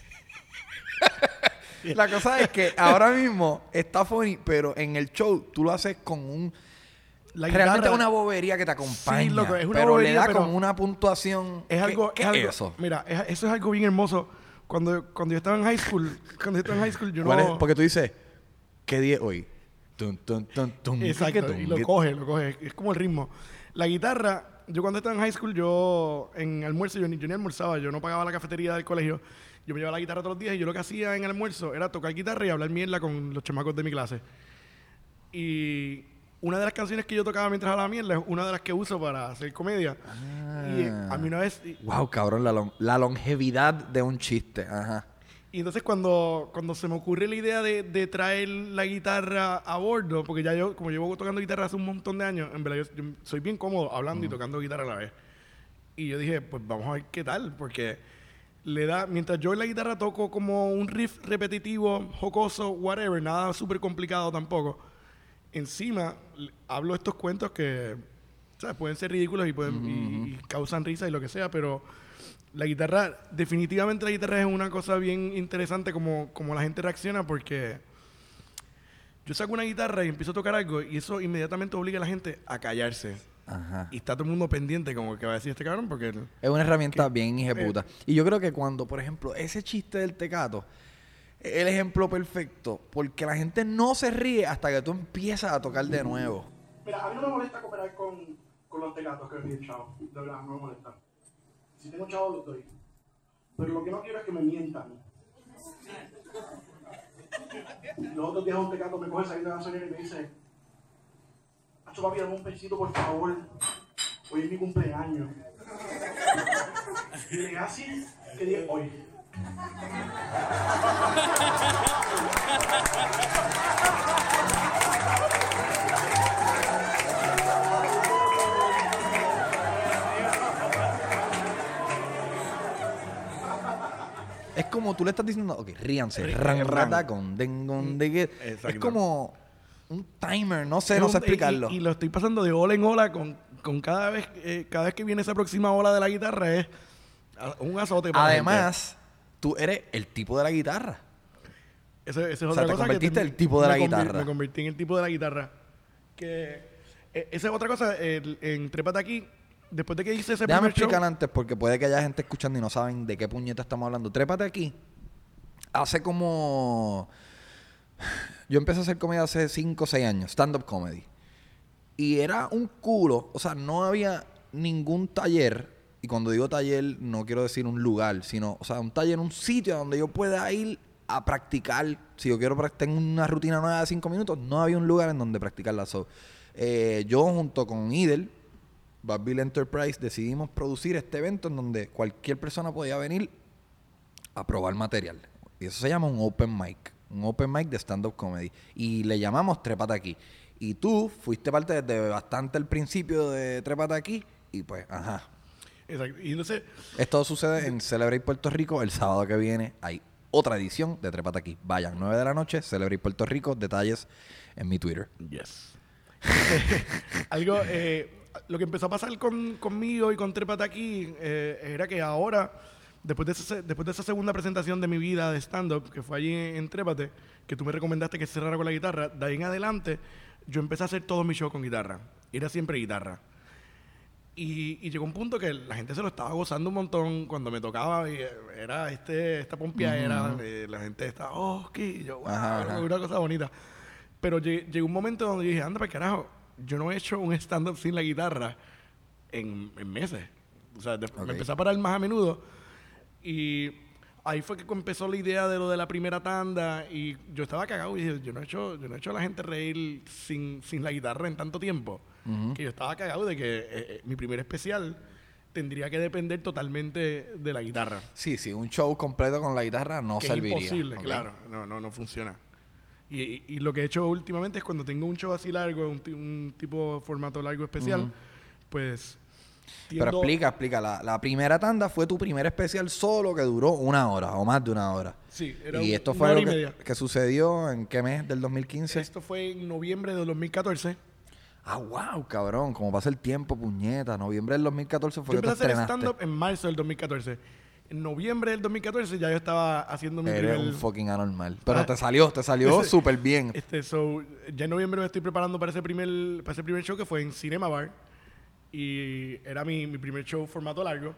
La cosa es que ahora mismo está funny, pero en el show tú lo haces con un... La realmente guitarra, es una bobería que te acompaña, sí, loco, es una pero bobería, le da como una puntuación. Es algo, ¿Qué, es qué algo, es eso? Mira, es, eso es algo bien hermoso. Cuando, cuando yo estaba en high school, cuando yo estaba en high school, yo no... Es? Porque tú dices, ¿qué día es hoy? Tum, tum, tum, tum, Exacto, tum, y lo coge, lo coge. Es como el ritmo. La guitarra, yo cuando estaba en high school, yo en almuerzo, yo ni, yo ni almorzaba, yo no pagaba la cafetería del colegio. Yo me llevaba la guitarra todos los días y yo lo que hacía en el almuerzo era tocar guitarra y hablar mierda con los chamacos de mi clase. Y... Una de las canciones que yo tocaba mientras hablaba mierda es una de las que uso para hacer comedia. Ah. Y a mí una vez... Y, wow, cabrón, la, long, la longevidad de un chiste. Ajá. Y entonces cuando, cuando se me ocurre la idea de, de traer la guitarra a bordo, porque ya yo, como llevo tocando guitarra hace un montón de años, en verdad yo, yo soy bien cómodo hablando uh-huh. y tocando guitarra a la vez. Y yo dije, pues vamos a ver qué tal, porque le da... Mientras yo en la guitarra toco como un riff repetitivo, jocoso, whatever, nada súper complicado tampoco. Encima, hablo estos cuentos que, ¿sabes? Pueden ser ridículos y, pueden, uh-huh. y, y causan risa y lo que sea, pero la guitarra, definitivamente la guitarra es una cosa bien interesante como, como la gente reacciona, porque yo saco una guitarra y empiezo a tocar algo y eso inmediatamente obliga a la gente a callarse. Ajá. Y está todo el mundo pendiente como que va a decir este cabrón porque... Es una herramienta que, bien hijeputa. Eh, y yo creo que cuando, por ejemplo, ese chiste del tecato... El ejemplo perfecto, porque la gente no se ríe hasta que tú empiezas a tocar de nuevo. Mira, a mí no me molesta cooperar con, con los tecatos que me piden chavos. De verdad, no me molesta. Si tengo chavos, los doy. Pero lo que no quiero es que me mientan. Los otros días un tecato me coge saliendo de la gasolina y me dice, Hacho, papi, dame un pesito, por favor. hoy es mi cumpleaños. Y llegué así, que dije, hoy. Es como tú le estás diciendo, ok, ríanse, Rí- ran, ran. rata, con, den, con, de que- Exacto. Es como un timer, no sé, Es no un- sé explicarlo. Y, y lo estoy pasando de ola en ola con, con cada vez eh, cada vez que viene esa próxima ola de la guitarra es a- un azote para la gente. Además, tú eres el tipo de la guitarra. Eso, eso es O otra sea, te cosa que convertiste el tipo de me la conver- guitarra. Me convertí en el tipo de la guitarra. Que eh, esa es otra cosa. el- en Trépate Aquí, después de que hice ese Déjame primer show, explicar antes, porque puede que haya gente escuchando y no saben de qué puñeta estamos hablando. Trépate Aquí. Hace como... Yo empecé a hacer comedia hace cinco o seis años, stand-up comedy. Y era un culo, o sea, no había ningún taller, y cuando digo taller no quiero decir un lugar, sino, o sea, un taller, un sitio donde yo pueda ir a practicar. Si yo quiero prac- tengo una rutina nueva de cinco minutos, no había un lugar en donde practicarla. So, eh, yo junto con Idel, Bad Enterprise, decidimos producir este evento en donde cualquier persona podía venir a probar material. Y eso se llama un open mic. Un open mic de stand-up comedy. Y le llamamos Trépate Aquí. Y tú fuiste parte desde bastante el principio de Trépate Aquí. Y pues, ajá. exacto. Y entonces, Esto sucede en Celebrate Puerto Rico el sábado que viene. Hay otra edición de Trépate Aquí. Vayan, nueve de la noche, Celebrate Puerto Rico. Detalles en mi Twitter. yes. Algo, eh, lo que empezó a pasar con, conmigo y con Trépate Aquí eh, era que ahora, después de, ese- después de esa segunda presentación de mi vida de stand-up, que fue allí en, en Trépate, que tú me recomendaste que cerrara con la guitarra, de ahí en adelante yo empecé a hacer todo mi show con guitarra. Era siempre guitarra. Y, y llegó un punto que la gente se lo estaba gozando un montón cuando me tocaba y eh, era este, esta pompeadera, eh, la gente estaba, oh, ok, y yo, wow, Ajá, ajá. una cosa bonita. Pero lle- llegó un momento donde yo dije, anda, para carajo, yo no he hecho un stand-up sin la guitarra en, en meses. O sea, de- Ok. me empecé a parar más a menudo. Y ahí fue que empezó la idea de lo de la primera tanda. Y yo estaba cagado y dije, yo no he hecho, yo no he hecho a la gente reír sin, sin la guitarra en tanto tiempo. Ujú. Que yo estaba cagado de que eh, eh, mi primer especial tendría que depender totalmente de la guitarra. Sí, sí, un show completo con la guitarra no Que serviría. es imposible, ¿ok? claro. No, no, no funciona. Y, y- y lo que he hecho últimamente es cuando tengo un show así largo, un, ti- un tipo de formato largo especial, Ujú. pues... Pero tiendo- explica, explica. La, la primera tanda fue tu primer especial solo que duró una hora o más de una hora. Sí, era Y un- esto una fue hora lo y que, media. que sucedió en qué mes del dos mil quince. Esto fue en noviembre de dos mil catorce. Ah, wow, cabrón. Como pasa el tiempo, puñeta. Noviembre del dos mil catorce fue Yo que te empecé a hacer estrenaste. stand-up en marzo del dos mil catorce. En noviembre del dos mil catorce ya yo estaba haciendo mi Eres primer... un fucking anormal. Pero Ah. te salió, te salió Ese- súper bien. Este, so, ya en noviembre me estoy preparando para ese primer, para ese primer show que fue en Cinema Bar. Y era mi, mi primer show formato largo.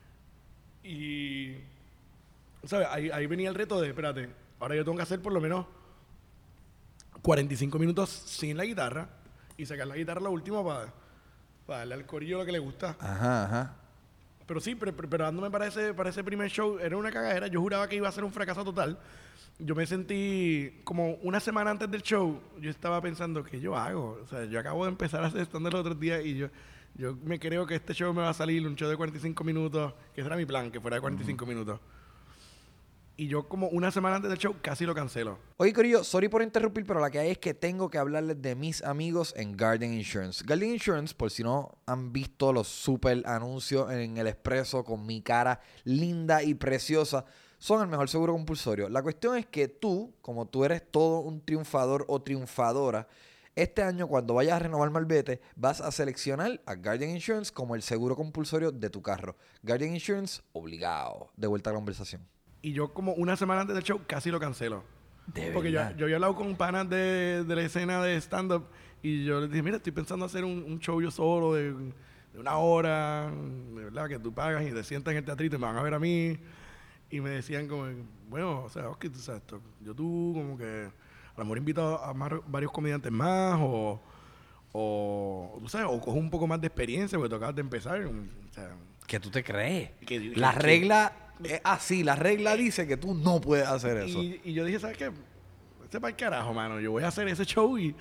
Y, ¿sabes? Ahí, ahí venía el reto de, espérate, ahora yo tengo que hacer por lo menos cuarenta y cinco minutos sin la guitarra y sacar la guitarra la última para, para darle al corillo lo que le gusta. Ajá, ajá. Pero sí, pre- preparándome para ese, para ese primer show, era una cagadera. Yo juraba que iba a ser un fracaso total. Yo me sentí como una semana antes del show, yo estaba pensando, ¿qué yo hago? O sea, yo acabo de empezar a hacer stand el otro día y yo, yo me creo que este show me va a salir un show de cuarenta y cinco minutos, que ese era mi plan, que fuera de cuarenta y cinco minutos. Y yo como una semana antes del show casi lo cancelo. Oye, Corillo, sorry por interrumpir, pero la que hay es que tengo que hablarles de mis amigos en Guardian Insurance. Guardian Insurance, por si no han visto los super anuncios en el Expreso con mi cara linda y preciosa, son el mejor seguro compulsorio. La cuestión es que tú, como tú eres todo un triunfador o triunfadora, este año cuando vayas a renovar Malvete, vas a seleccionar a Guardian Insurance como el seguro compulsorio de tu carro. Guardian Insurance, obligado. De vuelta a la conversación. Y yo como una semana antes del show casi lo cancelo. De Porque yo, verdad. yo había hablado con panas de, de la escena de stand-up y yo les dije, mira, estoy pensando hacer un, un show yo solo de, de una hora, de verdad, que tú pagas y te sientas en el teatrito y me van a ver a mí. Y me decían como, bueno, o sea, Oscar, tú sabes esto, yo tú como que a lo mejor invito a más- varios comediantes más o, o, tú sabes, o cojo un poco más de experiencia porque tocabas de empezar. O sea, ¿Qué tú te crees? Que- la que- regla es así. La regla dice que tú no puedes hacer eso. Y, y yo dije, ¿sabes qué? Este para el carajo, mano. Yo voy a hacer ese show y,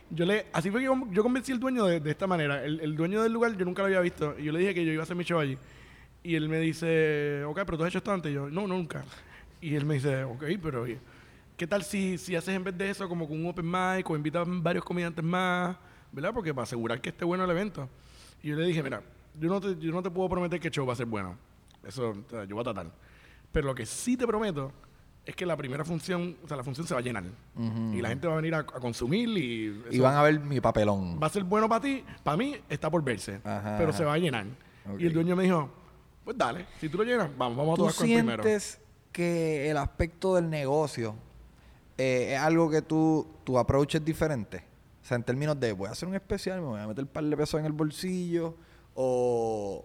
Yo le, así fue que yo, yo convencí al dueño de, de esta manera. El, el dueño del lugar yo nunca lo había visto. Y yo le dije que yo iba a hacer mi show allí. Y él me dice, ok, pero tú has hecho esto antes. Y yo, no, nunca. Y él me dice, ok, pero ¿qué tal si, si haces en vez de eso como con un open mic o invitas varios comediantes más? ¿Verdad? Porque para asegurar que esté bueno el evento. Y yo le dije, mira, yo no te, yo no te puedo prometer que el show va a ser bueno. Eso, o sea, yo voy a tratar. Pero lo que sí te prometo es que la primera función, o sea, la función se va a llenar. Uh-huh. Y la gente va a venir a, a consumir y... Y van a ver mi papelón. Va a ser bueno para ti. Para mí está por verse. Ajá, pero ajá. se va a llenar. Okay. Y el dueño me dijo, pues dale, si tú lo llenas, vamos, vamos a tocar con el primero. ¿Tú sientes que el aspecto del negocio eh, es algo que tú, tu approach es diferente? O sea, en términos de, voy a hacer un especial, me voy a meter un par de pesos en el bolsillo, o,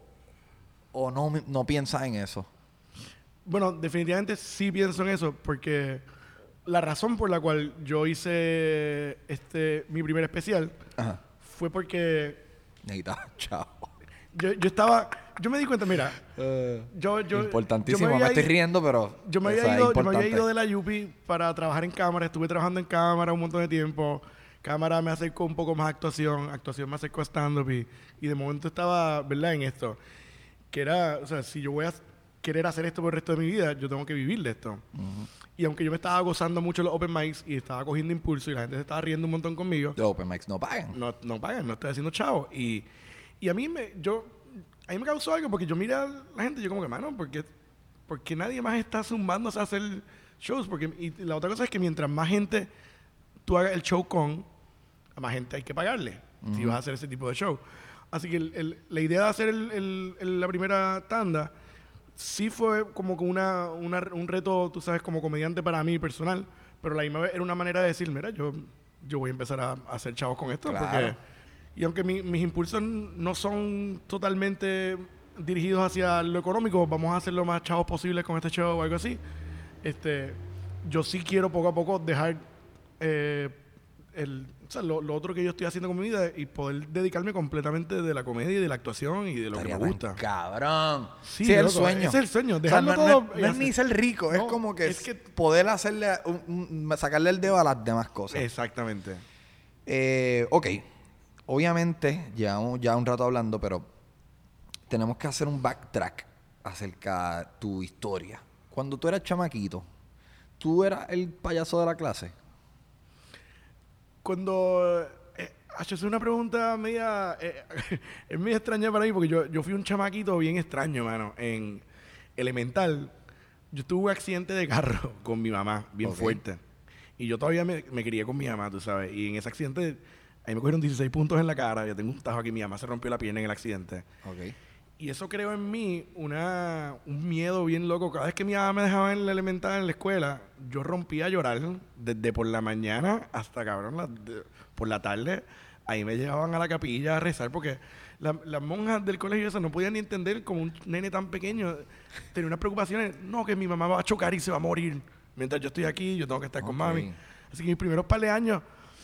o no, no piensas en eso. Bueno, definitivamente sí pienso en eso, porque la razón por la cual yo hice este mi primer especial Ajá. fue porque... Necesitaba, chao. Yo, yo estaba... Yo me di cuenta, mira... Uh, yo, yo, importantísimo. Yo me, me estoy riendo, pero... Yo me, había ido, yo me había ido de la U P I para trabajar en cámara. Estuve trabajando en cámara un montón de tiempo. Cámara me acercó un poco más a actuación. Actuación me acercó a stand-up. Y, y de momento estaba, ¿verdad? En esto. Que era... O sea, si yo voy a querer hacer esto por el resto de mi vida, yo tengo que vivir de esto. Uh-huh. Y aunque yo me estaba gozando mucho los open mics y estaba cogiendo impulso y la gente se estaba riendo un montón conmigo... Los open mics no pagan. No, no pagan. No estoy haciendo chavo. Y, y a mí me... Yo... A mí me causó algo porque yo miré a la gente y yo como que, mano, ¿por qué, ¿por qué nadie más está zumbándose a hacer shows? Porque, y la otra cosa es que mientras más gente tú hagas el show con, a más gente hay que pagarle uh-huh. si vas a hacer ese tipo de show. Así que el, el, la idea de hacer el, el, el, la primera tanda sí fue como una, una, un reto, tú sabes, como comediante para mí personal, pero la misma vez era una manera de decir, mira, yo, yo voy a empezar a, a hacer chavos con esto claro. porque... Y aunque mi, mis impulsos no son totalmente dirigidos hacia lo económico, vamos a hacer lo más chavos posible con este show o algo así. Este, yo sí quiero poco a poco dejar eh, el, o sea, lo, lo otro que yo estoy haciendo con mi vida y poder dedicarme completamente de la comedia y de la actuación y de lo Estaría que me gusta. Cabrón. Sí, sí es el loco, sueño. Es el sueño. Dejarlo o sea, no, todo. No, no es ni ser rico, no, es como que, es que poder hacerle un, un, sacarle el dedo a las demás cosas. Exactamente. Eh, ok. Obviamente, llevamos ya un rato hablando, pero tenemos que hacer un backtrack acerca de tu historia. Cuando tú eras chamaquito, ¿tú eras el payaso de la clase? Cuando... Eh, es una pregunta media... Eh, es media extraña para mí, porque yo, yo fui un chamaquito bien extraño, mano. En elemental, yo tuve un accidente de carro con mi mamá, bien okay. fuerte. Y yo todavía me, me crié con mi mamá, tú sabes. Y en ese accidente... Ahí me cogieron dieciséis puntos en la cara. Yo tengo un tajo aquí. Mi mamá se rompió la pierna en el accidente. Okay. Y eso creó en mí una, un miedo bien loco. Cada vez que mi mamá me dejaba en la elemental en la escuela, yo rompía a llorar desde por la mañana hasta, cabrón, la, de, por la tarde. Ahí me llevaban a la capilla a rezar porque la, las monjas del colegio eso no podían ni entender como un nene tan pequeño. Tenía unas preocupaciones. No, que mi mamá va a chocar y se va a morir. Mientras yo estoy aquí, yo tengo que estar okay. con mami. Así que mis primeros par de años...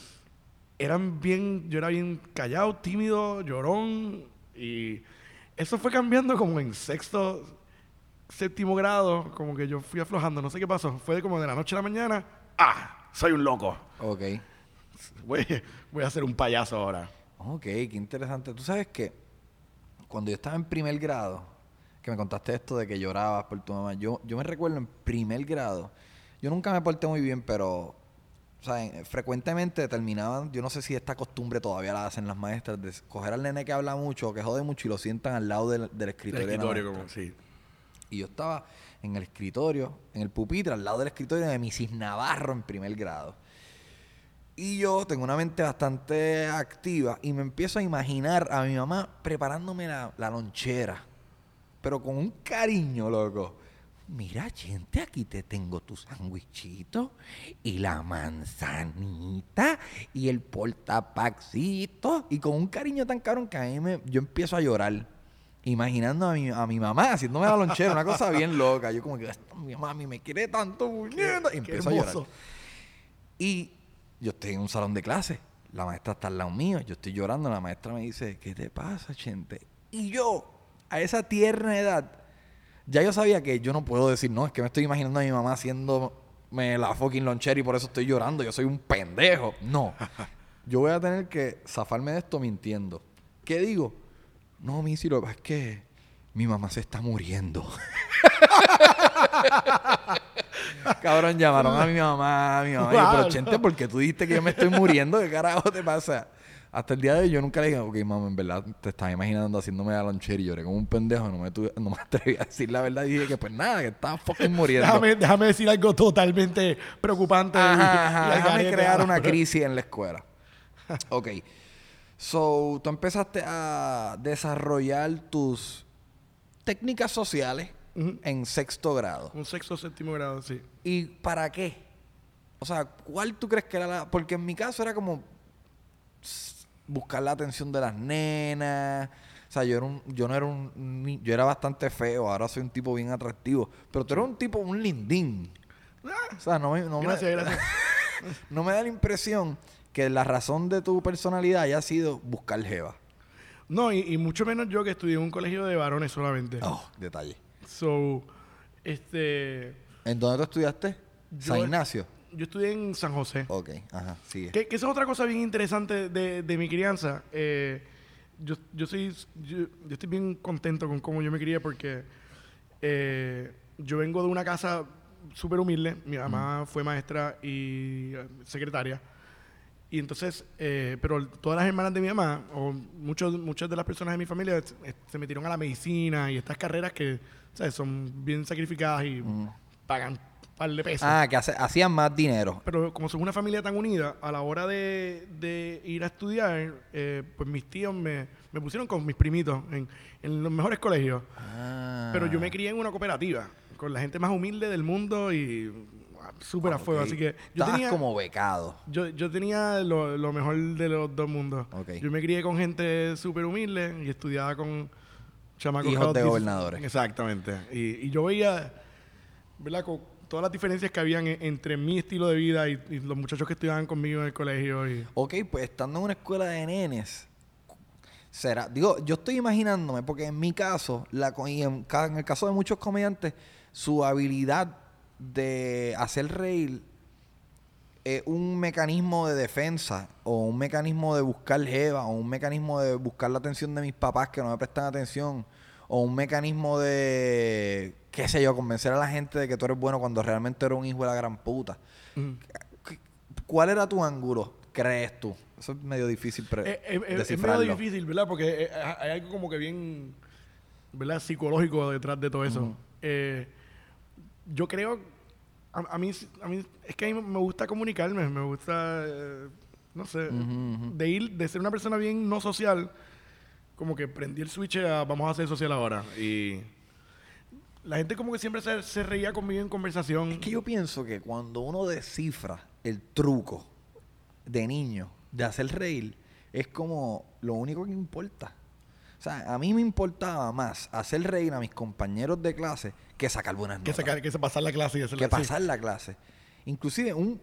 eran bien, yo era bien callado, tímido, llorón, y eso fue cambiando como en sexto, séptimo grado, como que yo fui aflojando, no sé qué pasó, fue de como de la noche a la mañana, ¡ah! Soy un loco. Ok. Voy, voy a ser un payaso ahora. Ok, qué interesante. Tú sabes que cuando yo estaba en primer grado, que me contaste esto de que llorabas por tu mamá, yo, yo me recuerdo en primer grado, yo nunca me porté muy bien, pero... O sea, frecuentemente terminaban, yo no sé si esta costumbre todavía la hacen las maestras, de coger al nene que habla mucho o que jode mucho y lo sientan al lado del, del escritorio. El escritorio, como, sí. Y yo estaba en el escritorio, en el pupitre, al lado del escritorio de misis Navarro en primer grado. Y yo tengo una mente bastante activa y me empiezo a imaginar a mi mamá preparándome la, la lonchera, pero con un cariño, loco. Mira, gente, aquí te tengo tu sandwichito y la manzanita y el portapaxito. Y con un cariño tan cabrón que a mí me, yo empiezo a llorar. Imaginando a mi, a mi mamá haciéndome la lonchera, una cosa bien loca. Yo como que, mi mami me quiere tanto, puñeta. Y empiezo a llorar. Y yo estoy en un salón de clase. La maestra está al lado mío. Yo estoy llorando. La maestra me dice, ¿qué te pasa, gente? Y yo, a esa tierna edad, ya yo sabía que yo no puedo decir, no, es que me estoy imaginando a mi mamá haciéndome la fucking lonchera y por eso estoy llorando. Yo soy un pendejo. No. yo voy a tener que zafarme de esto mintiendo. ¿Qué digo? No, Missy, lo que pasa es que mi mamá se está muriendo. Cabrón, llamaron a mi mamá, a mi mamá. Y yo, pero Chente, ¿por qué tú dijiste que yo me estoy muriendo? ¿Qué carajo te pasa? Hasta el día de hoy yo nunca le dije, ok, mamá, en verdad te estaba imaginando haciéndome la lonchera y lloré como un pendejo. No me, tuve, no me atreví a decir la verdad. Y dije que pues nada, que estaba fucking muriendo. déjame, déjame decir algo totalmente preocupante. Ajá, ajá, y déjame crear una crisis en la escuela. Ok. So, tú empezaste a desarrollar tus técnicas sociales uh-huh. en sexto grado. Un sexto séptimo grado, sí. ¿Y para qué? O sea, ¿cuál tú crees que era la...? Porque en mi caso era como buscar la atención de las nenas. O sea, yo era un, yo no era un... Yo era bastante feo. Ahora soy un tipo bien atractivo. Pero tú eres un tipo, un lindín. O sea, no me... No gracias, me, gracias. No me da la impresión que la razón de tu personalidad haya sido buscar jeva. No, y, y mucho menos yo que estudié en un colegio de varones solamente. Oh, detalle. So, este... ¿En dónde tú estudiaste? Yo, ¿San Ignacio? Yo estudié en San José. Ok, ajá, sigue. Que, que esa es otra cosa bien interesante de, de mi crianza. Eh, yo, yo, soy, yo, yo estoy bien contento con cómo yo me crié porque eh, yo vengo de una casa súper humilde. Mi mamá mm. fue maestra y uh, secretaria. Y entonces, eh, pero todas las hermanas de mi mamá, o muchos, muchas de las personas de mi familia, eh, se metieron a la medicina y estas carreras que, ¿sabes?, son bien sacrificadas y mm. pagan un par de pesos. Ah, que hace, hacían más dinero. Pero como son una familia tan unida, a la hora de, de ir a estudiar, eh, pues mis tíos me, me pusieron con mis primitos en, en los mejores colegios. Ah. Pero yo me crié en una cooperativa, con la gente más humilde del mundo y... súper okay. a fuego, así que yo Estabas tenía como becado. Yo, yo tenía lo, lo mejor de los dos mundos. Okay. Yo me crié con gente súper humilde y estudiaba con chamacos hijos de gobernadores. Exactamente. Y, y yo veía, ¿verdad?, con todas las diferencias que habían entre mi estilo de vida y, y los muchachos que estudiaban conmigo en el colegio. Y... Ok, pues estando en una escuela de nenes, será, digo, yo estoy imaginándome, porque en mi caso, la, y en, en el caso de muchos comediantes, su habilidad de hacer reír es un mecanismo de defensa o un mecanismo de buscar jeva o un mecanismo de buscar la atención de mis papás que no me prestan atención o un mecanismo de, qué sé yo, convencer a la gente de que tú eres bueno cuando realmente eres un hijo de la gran puta. Mm. ¿Cuál era tu ángulo, crees tú? Eso es medio difícil pre- eh, eh, descifrarlo. Es medio difícil, ¿verdad? Porque eh, hay algo como que bien, ¿verdad?, psicológico detrás de todo eso. Uh-huh. Eh, Yo creo, a, a, mí, a mí, es que a mí me gusta comunicarme, me gusta, eh, no sé, uh-huh, uh-huh. de ir, de ser una persona bien no social, como que prendí el switch a vamos a ser social ahora. Y la gente como que siempre se, se reía conmigo en conversación. Es que yo pienso que cuando uno descifra el truco de niño de hacer reír, es como lo único que importa. O sea, a mí me importaba más hacer reír a mis compañeros de clase que sacar buenas notas. Que, sacar, que pasar la clase. Y que pasar sí. la clase. Inclusive, un,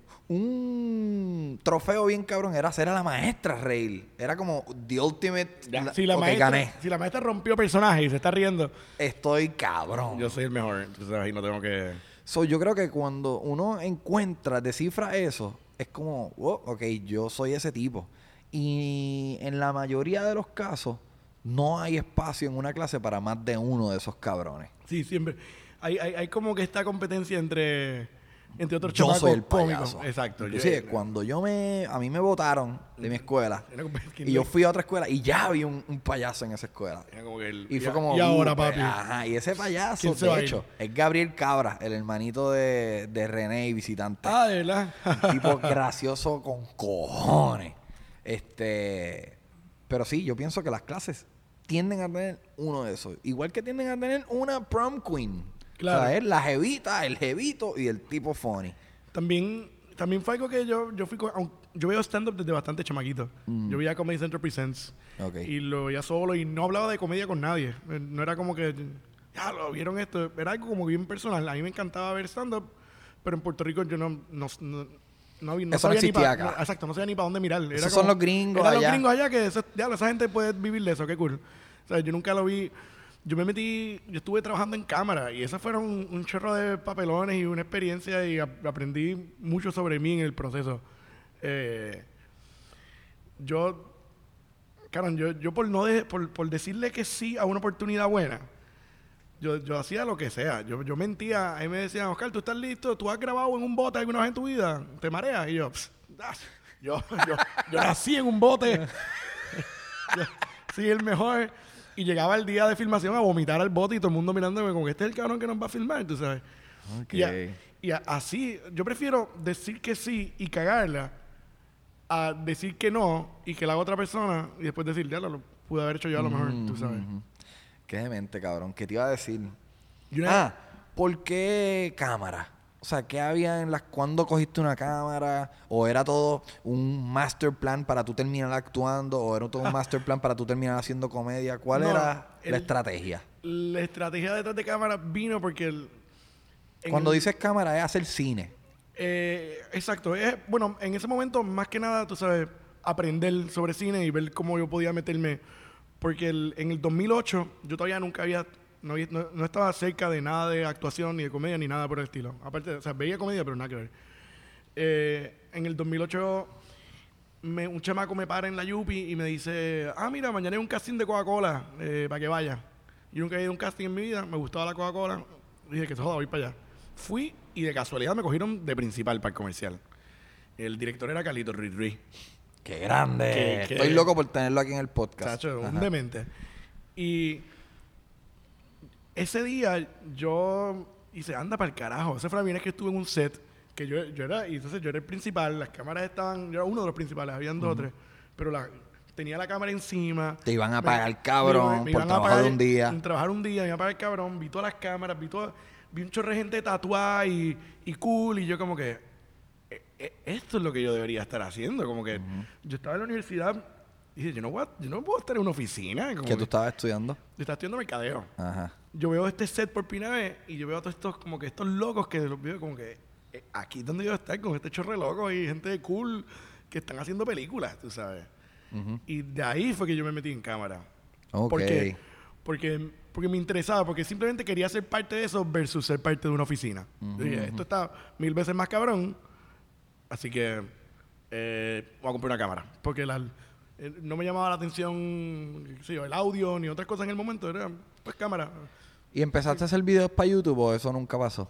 un trofeo bien cabrón era hacer a la maestra reír. Era como the ultimate... La, si, la okay, maestra, gané. Si la maestra rompió personaje y se está riendo... Estoy cabrón. Yo soy el mejor. Entonces ahí no tengo que... So, yo creo que cuando uno encuentra, descifra eso, es como... Oh, ok, yo soy ese tipo. Y en la mayoría de los casos... no hay espacio en una clase para más de uno de esos cabrones. Sí, siempre. Hay, hay, hay como que esta competencia entre, entre otros yo chamacos soy el payaso. cómicos. Exacto. Yo, sí, yo, cuando yo me... A mí me votaron de mi escuela y yo fui a otra escuela y ya había un, un payaso en esa escuela. Como que el, y fue como... Y ahora, papi. Ajá, y ese payaso, de hecho, es Gabriel Cabra, el hermanito de, de René y Visitante. Ah, ¿de verdad? Un tipo gracioso con cojones. Este... Pero sí, yo pienso que las clases... tienden a tener uno de esos. Igual que tienden a tener una prom queen. Claro. O sea, es la jevita, el jevito y el tipo funny. También, también fue algo que yo, yo fui... Con, yo veo stand-up desde bastante chamaquito. Mm. Yo veía Comedy Central Presents. Okay. Y lo veía solo y no hablaba de comedia con nadie. No era como que... Ya, lo vieron esto. Era algo como bien personal. A mí me encantaba ver stand-up, pero en Puerto Rico yo no... no, no No, no eso no existía pa, acá. No, exacto, no sabía ni para dónde mirar. Era Esos como, son los gringos eran allá. los gringos allá que eso, ya, esa gente puede vivir de eso, qué cool. O sea, yo nunca lo vi. Yo me metí, yo estuve trabajando en cámara y esos fueron un, un chorro de papelones y una experiencia y a, aprendí mucho sobre mí en el proceso. Eh, yo, claro, yo, yo por no de, por, por decirle que sí a una oportunidad buena, yo, yo hacía lo que sea. Yo, yo mentía. Ahí me decían, Oscar, ¿tú estás listo? ¿Tú has grabado en un bote alguna vez en tu vida? ¿Te mareas? Y yo, pss, ah, yo, yo, yo nací en un bote. Yo, sí, el mejor. Y llegaba el día de filmación a vomitar al bote y todo el mundo mirándome como que este es el cabrón que nos va a filmar, tú sabes. Okay. Y, a, y a, así, yo prefiero decir que sí y cagarla a decir que no y que la haga otra persona y después decir, ya lo, lo pude haber hecho yo a lo mejor, Mm-hmm. tú sabes. Qué demente, cabrón. ¿Qué te iba a decir? Y una- Ah, ¿por qué cámara? O sea, ¿qué había en las... ¿Cuándo cogiste una cámara? ¿O era todo un master plan para tú terminar actuando? ¿O era todo un master plan para tú terminar haciendo comedia? ¿Cuál No, era el- la estrategia? La estrategia detrás de cámara vino porque... El, en Cuando el- dices cámara es hacer cine. Eh, exacto. Es, bueno, en ese momento, más que nada, tú sabes, aprender sobre cine y ver cómo yo podía meterme. Porque el- en el dos mil ocho yo todavía nunca había no, había- no, no estaba cerca de nada de actuación, ni de comedia, ni nada por el estilo. Aparte, o sea, veía comedia, pero nada que ver. Eh, en el dos mil ocho me, un chamaco me para en la Yupi y me dice, ah, mira, mañana hay un casting de Coca-Cola eh, para que vaya. Yo nunca he ido a un casting en mi vida, me gustaba la Coca-Cola. Dije que se joda, voy para allá. Fui y de casualidad me cogieron de principal para el comercial. El director era Carlito Ruiz Ruiz. ¡Qué grande! Que- que- Estoy loco por tenerlo aquí en el podcast. Chacho, Ajá. un demente. Y ese día yo hice, anda para el carajo. Esa fue la primera vez que estuve en un set que yo, yo era, y entonces yo era el principal, las cámaras estaban, yo era uno de los principales, habían dos o tres, pero la, tenía la cámara encima. Te iban a Me- pagar, cabrón, por trabajar un día. en trabajar un día, me iban a pagar cabrón, vi todas las cámaras, vi todo, vi un chorro de gente tatuada y, y cool, y yo como que, "E- e- esto es lo que yo debería estar haciendo, como que yo estaba en la universidad y dije, yo no, voy a- yo no puedo estar en una oficina. Como ¿Qué tú que- estabas estudiando? yo estaba estudiando mercadeo. Ajá. Yo veo este set por primera vez y yo veo a todos estos, como que estos locos que los veo como que eh, aquí es donde yo estoy con este chorro de locos y gente cool que están haciendo películas, tú sabes. Ujú. Y de ahí fue que yo me metí en cámara. Ok. Porque, porque, porque me interesaba, porque simplemente quería ser parte de eso versus ser parte de una oficina. Yo dije, esto está mil veces más cabrón, así que eh, voy a comprar una cámara. Porque la, eh, no me llamaba la atención qué sé yo, el audio ni otras cosas en el momento, era pues cámara. ¿Y empezaste a hacer videos para YouTube o eso nunca pasó?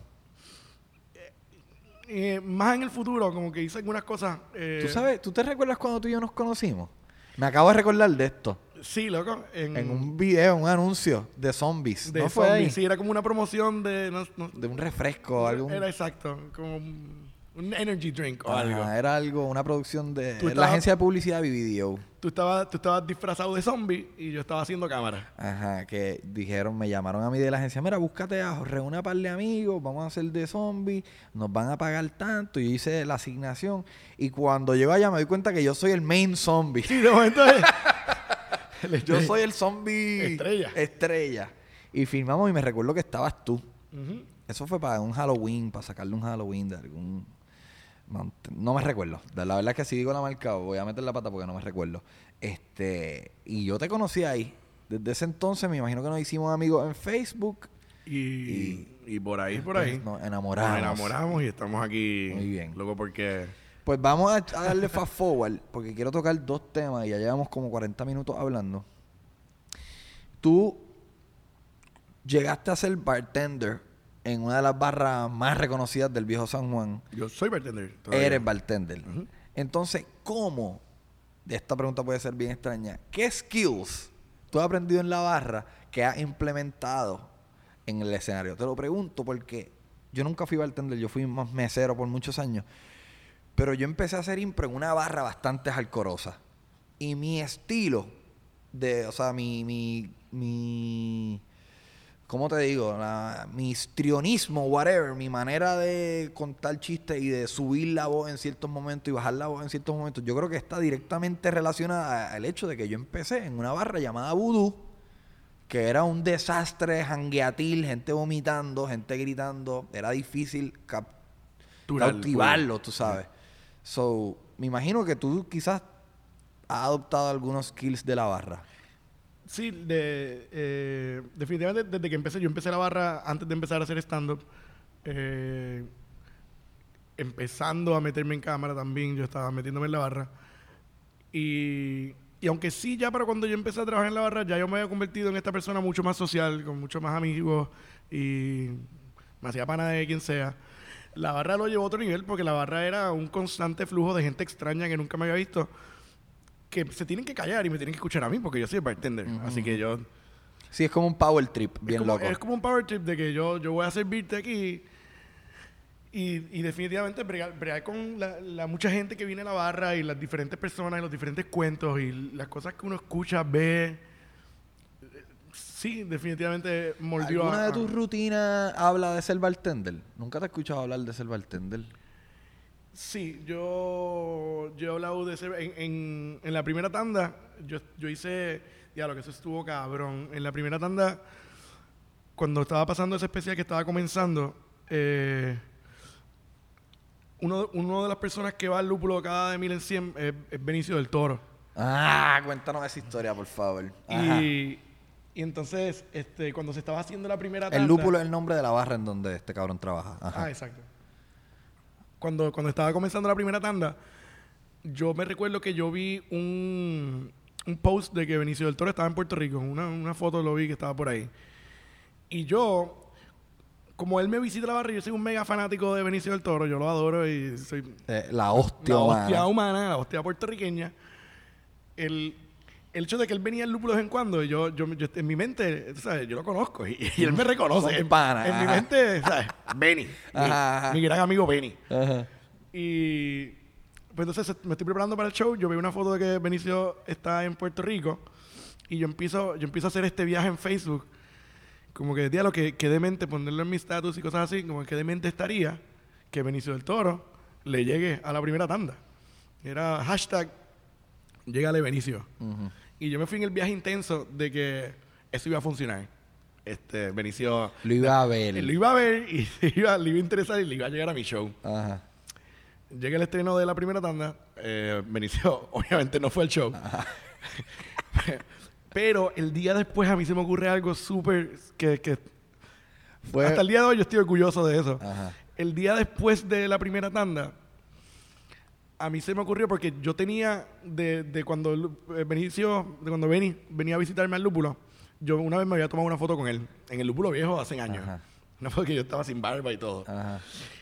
Eh, más en el futuro, como que hice algunas cosas. eh, ¿Tú sabes? ¿Tú te recuerdas cuando tú y yo nos conocimos? Me acabo de recordar de esto. Sí, loco. En, En un video, un anuncio de zombies. de ¿No fue zombies, ahí? Sí, era como una promoción de... no- no- De un refresco o algo. Era exacto, como un, un energy drink o Ajá, algo. era algo, una producción de Tú la estabas- agencia de publicidad Video. Tú estabas, tú estabas disfrazado de zombie y yo estaba haciendo cámara. Ajá, que dijeron, me llamaron a mí de la agencia, mira, búscate a reúne a par de amigos, vamos a hacer de zombies, nos van a pagar tanto. Y yo hice la asignación. Y cuando llego allá me doy cuenta que yo soy el main zombie. Sí, de momento es... Yo soy el zombie Estrella. estrella. Y filmamos y me recuerdo que estabas tú. Ujú. Eso fue para un Halloween, para sacarle un Halloween de algún... No, no me recuerdo. De La verdad es que si digo la marca voy a meter la pata porque no me recuerdo. Este, y yo te conocí ahí. Desde ese entonces me imagino que nos hicimos amigos en Facebook. Y, Y- y por ahí, por Pues ahí. nos enamoramos. Nos enamoramos y estamos aquí. Muy bien. Loco, porque... Pues vamos a, a darle fast forward porque quiero tocar dos temas y ya llevamos como cuarenta minutos hablando. Tú llegaste a ser bartender en una de las barras más reconocidas del viejo San Juan. Yo soy bartender. todavía. Eres bartender. Ujú. Entonces, ¿cómo? Esta pregunta puede ser bien extraña. ¿Qué skills tú has aprendido en la barra que has implementado en el escenario? Te lo pregunto porque yo nunca fui bartender, yo fui más mesero por muchos años. Pero yo empecé a hacer impro en una barra bastante jalcorosa. Y mi estilo de, o sea, mi, mi, mi, ¿cómo te digo? La, mi histrionismo, whatever, mi manera de contar chistes y de subir la voz en ciertos momentos y bajar la voz en ciertos momentos, yo creo que está directamente relacionada al hecho de que yo empecé en una barra llamada Voodoo, que era un desastre jangueatil, gente vomitando, gente gritando, era difícil cap- Tural, cautivarlo, tú sabes. So, me imagino que tú quizás has adoptado algunos skills de la barra. Sí, de, eh, definitivamente desde que empecé, yo empecé la barra antes de empezar a hacer stand-up, eh, empezando a meterme en cámara también, yo estaba metiéndome en la barra. Y, y aunque sí, ya para cuando yo empecé a trabajar en la barra, ya yo me había convertido en esta persona mucho más social, con muchos más amigos y me hacía pana de quien sea. La barra lo llevó a otro nivel porque la barra era un constante flujo de gente extraña que nunca me había visto, que se tienen que callar y me tienen que escuchar a mí porque yo soy el bartender. Uh-huh. Así que yo... Sí, es como un power trip, bien es como, loco. Es como un power trip de que yo, yo voy a servirte aquí y, y definitivamente bregar, bregar con la, la mucha gente que viene a la barra y las diferentes personas y los diferentes cuentos y las cosas que uno escucha, ve. Sí, definitivamente moldeó ¿Alguna a... de tus rutinas habla de ser bartender? ¿Nunca te he escuchado hablar de ser bartender? Sí, yo, yo he hablado de ser... En, en, en la primera tanda, yo, yo hice... Ya, lo que eso estuvo cabrón. En la primera tanda, cuando estaba pasando ese especial que estaba comenzando, eh, uno, uno de las personas que va al lúpulo cada de mil en cien es, es Benicio del Toro. Ah, cuéntanos esa historia, por favor. Y, y entonces, este, cuando se estaba haciendo la primera tanda... El lúpulo es el nombre de la barra en donde este cabrón trabaja. Ajá. Ah, exacto. Cuando, cuando estaba comenzando la primera tanda, yo me recuerdo que yo vi un... un post de que Benicio del Toro estaba en Puerto Rico. Una, una foto lo vi que estaba por ahí. Y yo, como él me visita la barra, yo soy un mega fanático de Benicio del Toro. Yo lo adoro y soy... Eh, la hostia la humana. hostia humana, la hostia puertorriqueña. El, el hecho de que él venía al lúpulo de vez en cuando, yo, yo, yo en mi mente, ¿sabes? Yo lo conozco y, y él me reconoce. En, pana, en mi mente, ¿sabes? Benny. Ajá, mi, mi gran amigo Benny. Ajá. Y... Pues entonces me estoy preparando para el show. Yo veo una foto de que Benicio está en Puerto Rico y yo empiezo, yo empiezo a hacer este viaje en Facebook. Como que, diablo, que, que demente, ponerlo en mi status y cosas así, como que demente estaría que Benicio del Toro le llegue a la primera tanda. Era hashtag llégale Benicio. Uh-huh. Y yo me fui en el viaje intenso de que eso iba a funcionar. Este, Benicio... Lo iba a ver. Lo iba a ver y le iba, le iba a interesar y le iba a llegar a mi show. Ajá. Llega el estreno de la primera tanda. Eh, Benicio, obviamente, no fue al show. Pero el día después a mí se me ocurre algo súper... Que, que fue... Hasta el día de hoy yo estoy orgulloso de eso. Ajá. El día después de la primera tanda, a mí se me ocurrió porque yo tenía... De, de cuando Benicio... De cuando Beni venía a visitarme al lúpulo, yo una vez me había tomado una foto con él. En el lúpulo viejo hace años. Ajá. Una foto que yo estaba sin barba y todo. Ajá.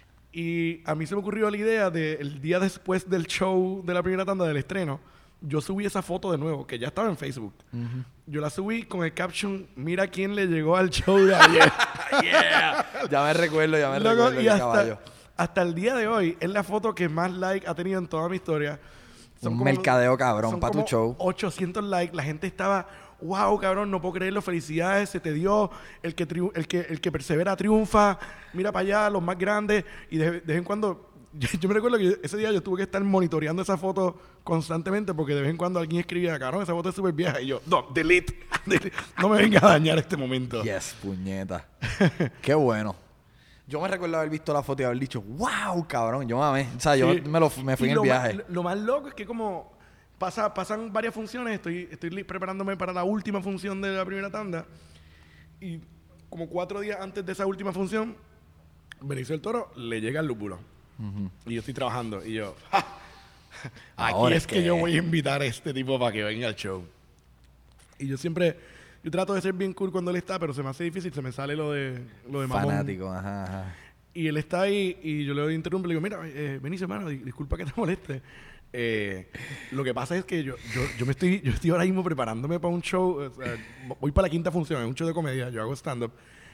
Y a mí se me ocurrió la idea de el día después del show de la primera tanda del estreno, yo subí esa foto de nuevo, que ya estaba en Facebook. Uh-huh. Yo la subí con el caption, mira quién le llegó al show de ayer. Yeah. Ya me recuerdo, ya me Luego, recuerdo. Y hasta, hasta el día de hoy, es la foto que más like ha tenido en toda mi historia. Son Un como, mercadeo cabrón para tu show. ochocientos likes, la gente estaba... Wow, cabrón, no puedo creerlo, felicidades, se te dio, el que, triu- el que, el que persevera triunfa, mira para allá, los más grandes, y de, de vez en cuando, yo, yo me recuerdo que ese día yo tuve que estar monitoreando esa foto constantemente, porque de vez en cuando alguien escribía, cabrón, esa foto es súper vieja, y yo, no, delete, delete, no me venga a dañar este momento. Yes, puñeta. Qué bueno. Yo me recuerdo haber visto la foto y haber dicho, wow, cabrón, yo mamé, o sea, yo sí. me, lo, me fui y en el viaje. Más, lo más loco es que como... Pasa, pasan varias funciones, estoy, estoy preparándome para la última función de la primera tanda y como cuatro días antes de esa última función, Benicio del Toro le llega el lúpulo. Uh-huh. Y yo estoy trabajando y yo, ¡ja! Aquí Ahora es que... que yo voy a invitar a este tipo para que venga al show. Y yo siempre, yo trato de ser bien cool cuando él está, pero se me hace difícil, se me sale lo de, lo de mamón. Fanático, ajá, ajá. Y él está ahí y yo le interrumpo y le digo, mira, eh, Benicio, hermano, disculpa que te moleste. Eh, lo que pasa es que yo, yo, yo me estoy, yo estoy ahora mismo preparándome para un show, o sea, voy para la quinta función, es un show de comedia, yo hago stand-up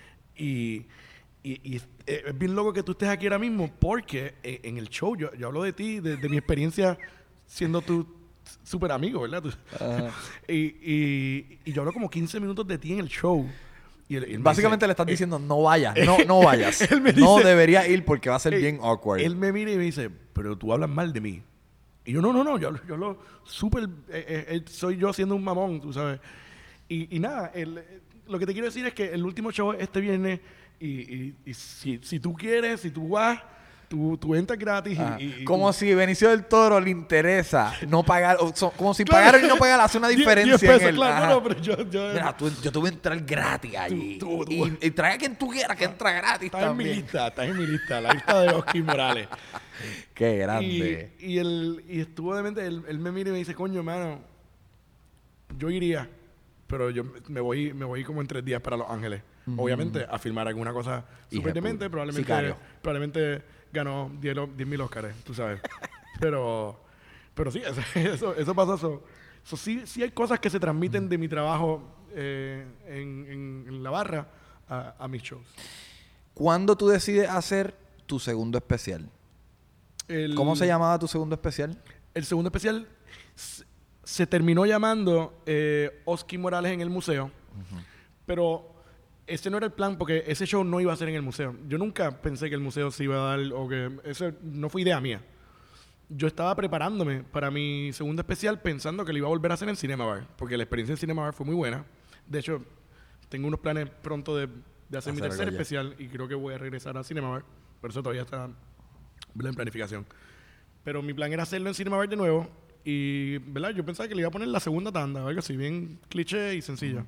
y, y, y es, es bien loco que tú estés aquí ahora mismo porque en el show yo, yo hablo de ti, de, de mi experiencia siendo tu súper amigo, ¿verdad? Uh-huh. y, y, y yo hablo como quince minutos de ti en el show. Y él, él Básicamente dice, le estás eh, diciendo, no vayas, no, no vayas. dice, no deberías ir porque va a ser eh, bien awkward. Él me mira y me dice, pero tú hablas mal de mí. Y yo, no, no, no, yo, yo lo súper, eh, eh, soy yo siendo un mamón, tú sabes. Y, y nada, el, lo que te quiero decir es que el último show es este viernes y, y, y si, si tú quieres, si tú vas, tú, tú entras gratis Ajá. y, y, y como tú, si Benicio del Toro le interesa no pagar, o so- como si Claro. pagar y no pagar hace una diez- diferencia diez pesos, en él. claro, Ajá. no, no, pero yo, yo Mira, tú- yo tuve que entrar gratis allí. Tú- tú- y, y trae a quien tú quieras que entra gratis estás en mi también. lista, estás en mi lista, la lista de Oscar Morales. Qué Y, grande. y, él, y estuvo de mente, él, él me mira y me dice, coño, mano, yo iría, pero yo me voy, me voy como en tres días para Los Ángeles. Obviamente, a filmar alguna cosa Hija súper de demente, puta. probablemente, Sicario. probablemente ganó diez mil Óscares, tú sabes. pero, pero sí, eso, eso, eso pasa. Eso, eso sí, sí hay cosas que se transmiten de mi trabajo eh, en, en, en la barra a, a mis shows. ¿Cuándo tú decides hacer tu segundo especial? El- ¿Cómo se llamaba tu segundo especial? El segundo especial se, se terminó llamando eh, Oski Morales en el museo, pero ese no era el plan porque ese show no iba a ser en el museo. Yo nunca pensé que el museo se iba a dar o que eso no fue idea mía. Yo estaba preparándome para mi segundo especial pensando que lo iba a volver a hacer en Cinema Bar, porque la experiencia en Cinema Bar fue muy buena. De hecho, tengo unos planes pronto de, de hacer mi Hacer tercer algo ya. especial y creo que voy a regresar a Cinema Bar, pero eso todavía está en planificación. Pero mi plan era hacerlo en Cinema Bar de nuevo y, ¿verdad? Yo pensaba que le iba a poner la segunda tanda o algo así, bien cliché y sencilla.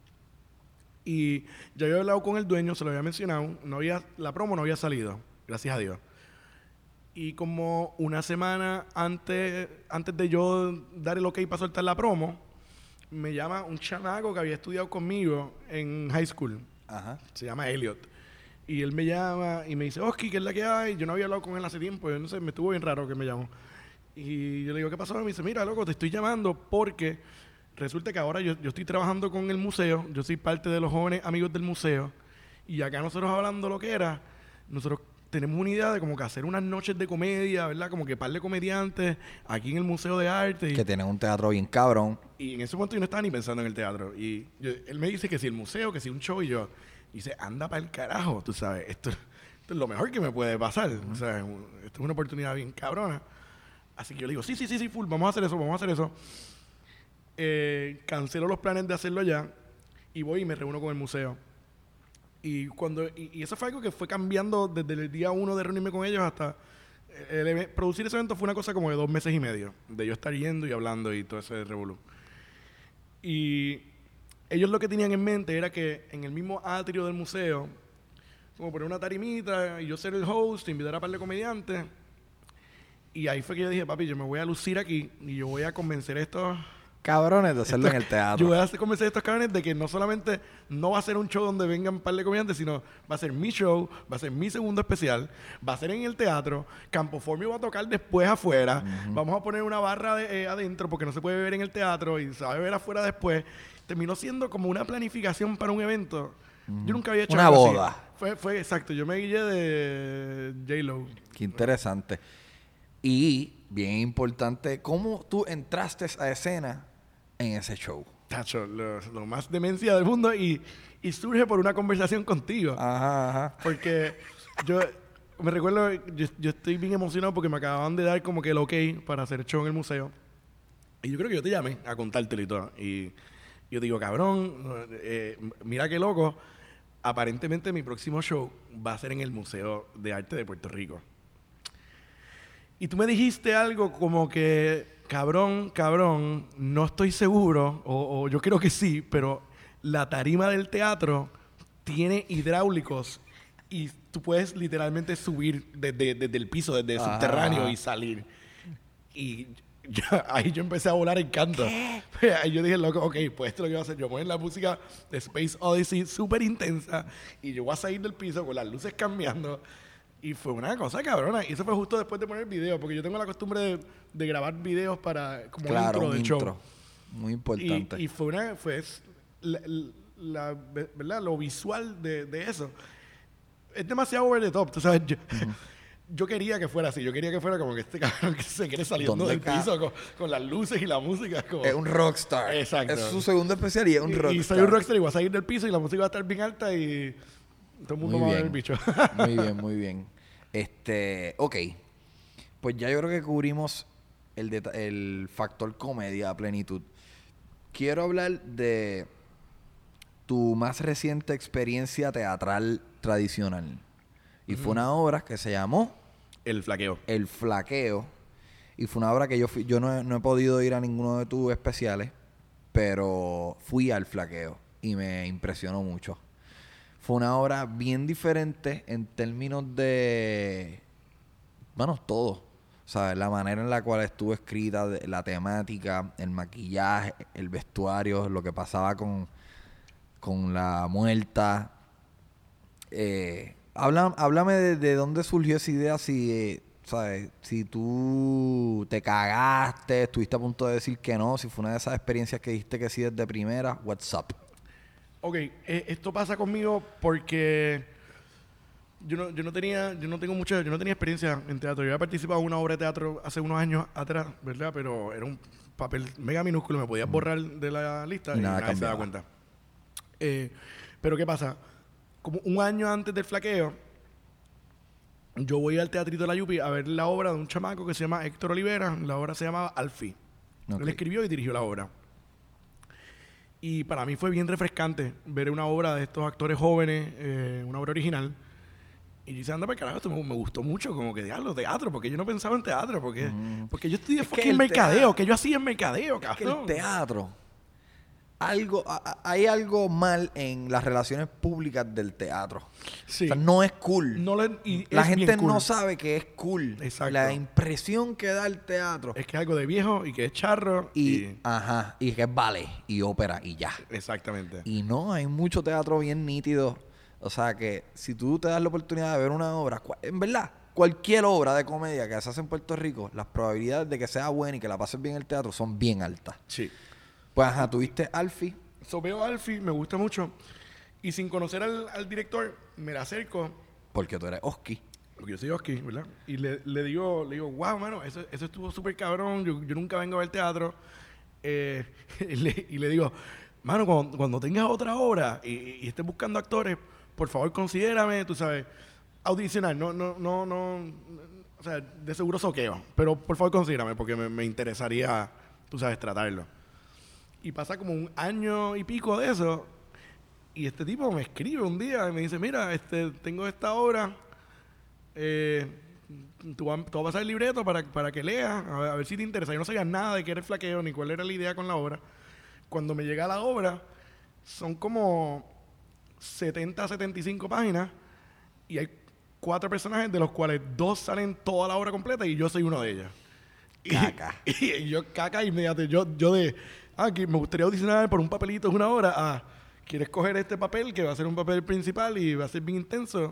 Y ya había hablado con el dueño, se lo había mencionado, no había, la promo no había salido, gracias a Dios. Y como una semana antes, antes de yo dar el ok para soltar la promo, me llama un chamaco que había estudiado conmigo en high school. Ajá. Se llama Elliot. Y él me llama y me dice, Oski, ¿qué es la que hay? Yo no había hablado con él hace tiempo. Yo no sé, me estuvo bien raro que me llamó. Y yo le digo, ¿qué pasó? Me dice, mira, loco, te estoy llamando porque resulta que ahora yo, yo estoy trabajando con el museo. Yo soy parte de los jóvenes amigos del museo. Y acá nosotros hablando lo que era, nosotros tenemos una idea de como que hacer unas noches de comedia, ¿verdad? Como que par de comediantes aquí en el Museo de Arte. Y, Que tienen un teatro bien cabrón. y en ese momento yo no estaba ni pensando en el teatro. Y yo- él me dice que si el museo, que si un show, y yo dice, anda para el carajo, tú sabes, esto, esto es lo mejor que me puede pasar. O sea, un- esto es una oportunidad bien cabrona. Así que yo le digo, sí, sí, sí, sí, full, vamos a hacer eso, vamos a hacer eso. Eh, cancelo los planes de hacerlo allá y voy y me reúno con el museo. Y cuando y, y eso fue algo que fue cambiando desde el día uno de reunirme con ellos hasta el, eve- producir ese evento fue una cosa como de dos meses y medio de yo estar yendo y hablando y todo ese revolú. Y ellos lo que tenían en mente era que en el mismo atrio del museo, como poner una tarimita y yo ser el host, invitar a un par de comediantes. Y ahí fue que yo dije, papi, yo me voy a lucir aquí y yo voy a convencer a estos Cabrones de hacerlo en el yo teatro. voy a hacer- convencer a estos cabrones de que no solamente no va a ser un show donde vengan un par de comediantes, sino va a ser mi show, va a ser mi segundo especial, va a ser en el teatro, Campo Formio va a tocar después afuera, vamos a poner una barra de, eh, adentro porque no se puede beber en el teatro y se va a beber afuera después. Terminó siendo como una planificación para un evento. Yo nunca había hecho Una algo así. boda. Fue, fue exacto, yo me guillé de J-Lo. Qué interesante. Y, bien importante, ¿cómo tú entraste a escena en ese show? Tacho, lo, lo más demencia del mundo y, y surge por una conversación contigo. Ajá, ajá. Porque yo me recuerdo, yo, yo estoy bien emocionado porque me acababan de dar como que el ok para hacer show en el museo. Y yo creo que yo te llamé a contártelo y todo. Y yo te digo, cabrón, eh, mira qué loco. Aparentemente mi próximo show va a ser en el Museo de Arte de Puerto Rico. Y tú me dijiste algo como que, cabrón, cabrón, no estoy seguro, o, o yo creo que sí, pero la tarima del teatro tiene hidráulicos y tú puedes literalmente subir desde, desde el piso, desde el Ajá. subterráneo y salir. Y yo- ahí yo empecé a volar en canto. Ahí yo dije, loco, ok, pues esto es lo que voy a hacer. Yo voy a poner la música de Space Odyssey súper intensa y yo voy a salir del piso con las luces cambiando. Y fue una cosa cabrona. Y eso fue justo después de poner el video, porque yo tengo la costumbre de, de grabar videos para como Claro, intro un del intro. show. Muy importante. Y, y fue una, fue es- la, la- ¿verdad? Lo visual de, de eso. Es demasiado over the top, tú sabes. Yo, yo quería que fuera así. Yo quería que fuera como que este cabrón que se quiere saliendo ¿Dónde del ca- piso con, con las luces y la música. Como, Es un rockstar. Exacto. Es su segundo especial y es un y, rockstar. y soy un rockstar y voy a salir del piso y la música va a estar bien alta y todo el mundo Muy va a ver bien. el bicho. Muy bien, muy bien. Este, ok. Pues ya yo creo que cubrimos el, deta- el factor comedia a plenitud. Quiero hablar de tu más reciente experiencia teatral tradicional. Y fue una obra que se llamó El Flaqueo. El Flaqueo. Y fue una obra que yo fui, yo no he, no he podido ir a ninguno de tus especiales, pero fui al Flaqueo y me impresionó mucho. Fue una obra bien diferente en términos de... Bueno, todo. ¿Sabes? La manera en la cual estuvo escrita, la temática, el maquillaje, el vestuario, lo que pasaba con, con la muerta. Eh, habla, háblame de, de dónde surgió esa idea, si, eh, ¿sabes? Si tú te cagaste, estuviste a punto de decir que no, si fue una de esas experiencias que dijiste que sí desde primera, what's up? Ok, eh, esto pasa conmigo porque yo no, yo no tenía, yo no tengo mucha, yo no tenía experiencia en teatro. Yo había participado en una obra de teatro hace unos años atrás, ¿verdad? Pero era un papel mega minúsculo, me podías borrar de la lista y, y nada nadie se daba cuenta. Eh, pero ¿qué pasa? Como un año antes del Flaqueo, yo voy al Teatrito de la Yupi a ver la obra de un chamaco que se llama Héctor Olivera. La obra se llamaba Alfie. Okay. Él escribió y dirigió la obra. Y para mí fue bien refrescante ver una obra de estos actores jóvenes, eh, una obra original. Y yo dije, anda, para carajo, esto me, me gustó mucho, como que diablo, teatro, porque yo no pensaba en teatro, porque, mm. porque yo estudié fucking mercadeo, teatro, que yo hacía en mercadeo, cabrón. Es que el teatro, algo, a, hay algo mal en las relaciones públicas del teatro. Sí. O sea, no es cool. No le, y la gente cool. no sabe que es cool. Exacto. La impresión que da el teatro es que es algo de viejo y que es charro. Y, y ajá, y que es ballet y ópera y ya. Exactamente. Y no, hay mucho teatro bien nítido. O sea que si tú te das la oportunidad de ver una obra, en verdad, cualquier obra de comedia que se hace en Puerto Rico, las probabilidades de que sea buena y que la pases bien en el teatro son bien altas. Sí. Pues ajá, tuviste Alfie. So, veo Alfie, me gusta mucho. Y sin conocer al, al director, me la acerco. Porque tú eres Oski. Porque yo soy Oski, ¿verdad? Y le, le digo, le digo, wow, mano, eso, eso estuvo súper cabrón. Yo, yo nunca vengo a ver teatro. Eh, y, le, y le digo, mano, cuando, cuando tengas otra obra y, y estés buscando actores, por favor, considérame, tú sabes, audicionar. No, no, no, no. O sea, de seguro soqueo. Pero por favor, considérame, porque me, me interesaría, tú sabes, tratarlo. Y pasa como un año y pico de eso. Y este tipo me escribe un día y me dice, mira, este, tengo esta obra. Eh, tú, vas, tú vas a pasar el libreto para, para que leas, a ver, a ver si te interesa. Yo no sabía nada de qué era el Flaqueo ni cuál era la idea con la obra. Cuando me llega la obra, son como setenta, setenta y cinco páginas. Y hay cuatro personajes, de los cuales dos salen toda la obra completa y yo soy uno de ellos. Caca. Y, y, y yo caca inmediato. Yo, yo de... Ah, que me gustaría audicionar por un papelito de una hora. Ah, ¿quieres coger este papel que va a ser un papel principal y va a ser bien intenso?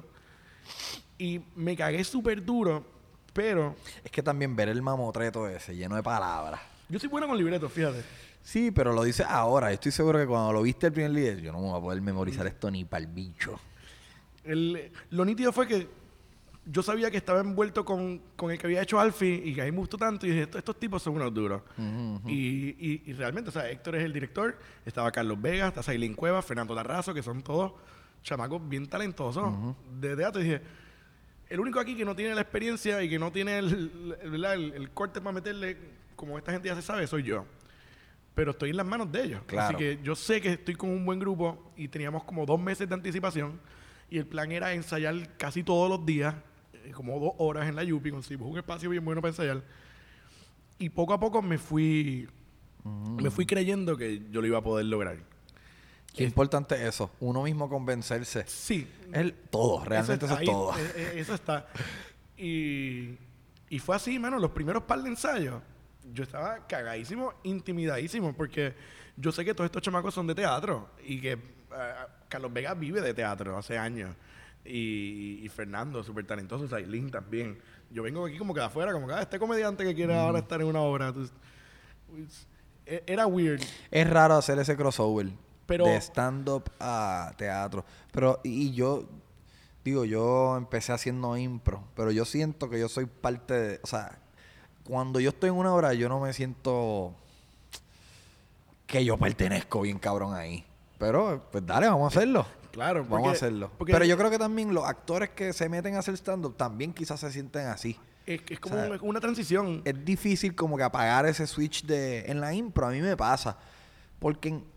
Y me cagué súper duro, pero... Es que también ver el mamotreto ese, lleno de palabras. Yo soy bueno con libretos, fíjate. Sí, pero lo dices ahora. Yo estoy seguro que cuando lo viste el primer día, yo no me voy a poder memorizar esto ni para el bicho. El, lo nítido fue que yo sabía que estaba envuelto con, con el que había hecho Alfie y que a mí me gustó tanto y dije, estos, estos tipos son unos duros. Uh-huh, uh-huh. Y, y, y realmente, o sea, Héctor es el director, estaba Carlos Vega, está Sailín Cuevas, Fernando Tarrazo, que son todos chamacos bien talentosos uh-huh. de teatro. Y dije, el único aquí que no tiene la experiencia y que no tiene el, el, el, el corte para meterle, como esta gente ya se sabe, soy yo. Pero estoy en las manos de ellos. Claro. Así que yo sé que estoy con un buen grupo y teníamos como dos meses de anticipación y el plan era ensayar casi todos los días, como dos horas en la Yupi, conseguimos un espacio bien bueno para ensayar. Y poco a poco me fui mm. me fui creyendo que yo lo iba a poder lograr. Qué es importante eso, uno mismo convencerse. Sí. Es todo, realmente eso, eso es ahí, todo. Eh, eso está. Y, y fue así, mano, los primeros par de ensayos, yo estaba cagadísimo, intimidadísimo, porque yo sé que todos estos chamacos son de teatro y que uh, Carlos Vega vive de teatro hace años. Y, y Fernando, súper talentoso, Sailín también. Yo vengo aquí como que de afuera, como que ah, este comediante que quiere mm. ahora estar en una obra. Entonces, pues, era weird. Es raro hacer ese crossover pero, de stand-up a teatro. Pero, y yo, digo, yo empecé haciendo impro, pero yo siento que yo soy parte de, o sea, cuando yo estoy en una obra, yo no me siento que yo pertenezco bien cabrón ahí. Pero, pues dale, vamos a hacerlo. Claro, porque, vamos a hacerlo. Pero yo creo que también los actores que se meten a hacer stand-up también quizás se sienten así. Es, es como o sea, una, una transición. Es difícil como que apagar ese switch de... En la impro a mí me pasa. Porque en,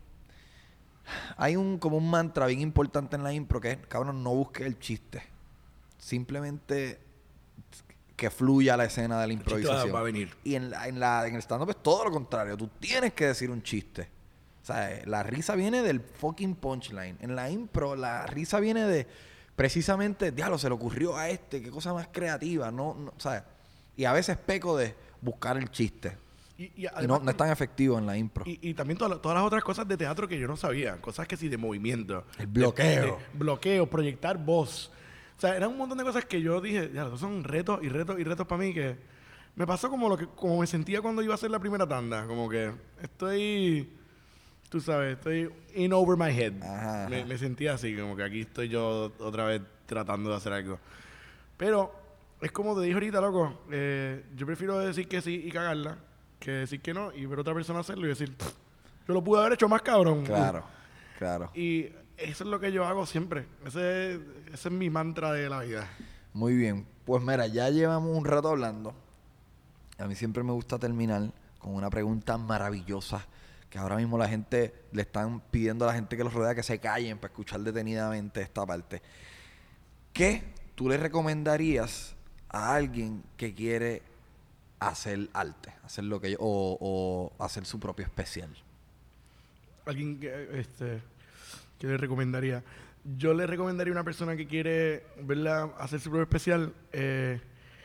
hay un como un mantra bien importante en la impro que es, cabrón, no busques el chiste. Simplemente que fluya la escena de la improvisación. Va a venir. Y en, la, en, la, en el stand-up es todo lo contrario. Tú tienes que decir un chiste. O sea, la risa viene del fucking punchline. En la impro, la risa viene de precisamente, diablo, se le ocurrió a este, qué cosa más creativa. No, no, o sea, y a veces peco de buscar el chiste. Y, y, además, y no, no es tan efectivo en la impro. Y, y también todas, todas las otras cosas de teatro que yo no sabía. Cosas que sí, de movimiento. El bloqueo. De, de bloqueo, proyectar voz. O sea, eran un montón de cosas que yo dije, ya, esos son retos y retos y retos para mí que me pasó como lo que como me sentía cuando iba a hacer la primera tanda. Como que estoy, tú sabes, estoy in over my head. Ajá, ajá. Me, me sentía así, como que aquí estoy yo otra vez tratando de hacer algo. Pero es como te dije ahorita, loco, eh, yo prefiero decir que sí y cagarla que decir que no y ver a otra persona hacerlo y decir, yo lo pude haber hecho más cabrón. Claro, claro. Y eso es lo que yo hago siempre. Ese, ese es mi mantra de la vida. Muy bien. Pues mira, ya llevamos un rato hablando. A mí siempre me gusta terminar con una pregunta maravillosa que ahora mismo la gente le están pidiendo a la gente que los rodea que se callen para escuchar detenidamente esta parte. ¿Qué tú le recomendarías a alguien que quiere hacer arte, hacer lo que yo, o, o hacer su propio especial? Alguien que este que le recomendaría. Yo le recomendaría a una persona que quiere, ¿verdad?, hacer su propio especial, eh,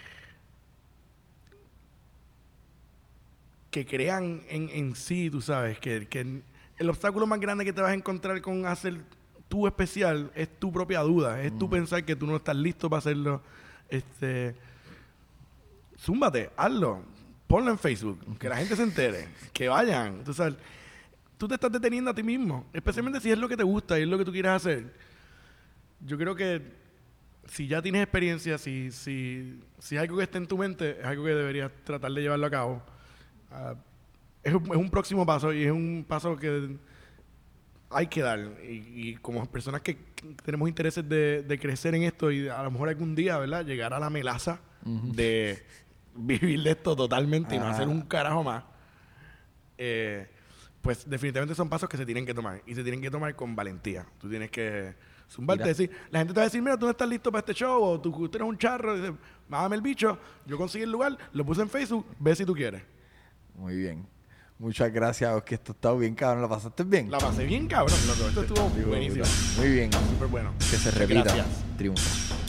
que crean en, en sí, tú sabes, que, que el obstáculo más grande que te vas a encontrar con hacer tu especial es tu propia duda, es mm. tu pensar que tú no estás listo para hacerlo. Este, zúmbate, hazlo, ponlo en Facebook, que la gente se entere, que vayan, tú sabes. Tú te estás deteniendo a ti mismo, especialmente si es lo que te gusta y es lo que tú quieres hacer. Yo creo que si ya tienes experiencia, si, si, si es algo que está en tu mente, es algo que deberías tratar de llevarlo a cabo. Uh, es, un, es un próximo paso y es un paso que hay que dar. Y, y como personas que tenemos intereses de, de crecer en esto y a lo mejor algún día, ¿verdad?, llegar a la melaza uh-huh. de vivir de esto totalmente ah. y no hacer un carajo más. Eh... Pues definitivamente son pasos que se tienen que tomar. Y se tienen que tomar con valentía. Tú tienes que zumbarte y decir... La gente te va a decir, mira, tú no estás listo para este show. O tú, tú eres un charro. Y dices, mámame el bicho. Yo conseguí el lugar. Lo puse en Facebook. Ve si tú quieres. Muy bien. Muchas gracias, Oscar. Esto está bien, cabrón. ¿La pasaste bien? La pasé bien, cabrón. Esto estuvo buenísimo. Muy bien. Súper bueno. Que se repita. Gracias. Triunfo.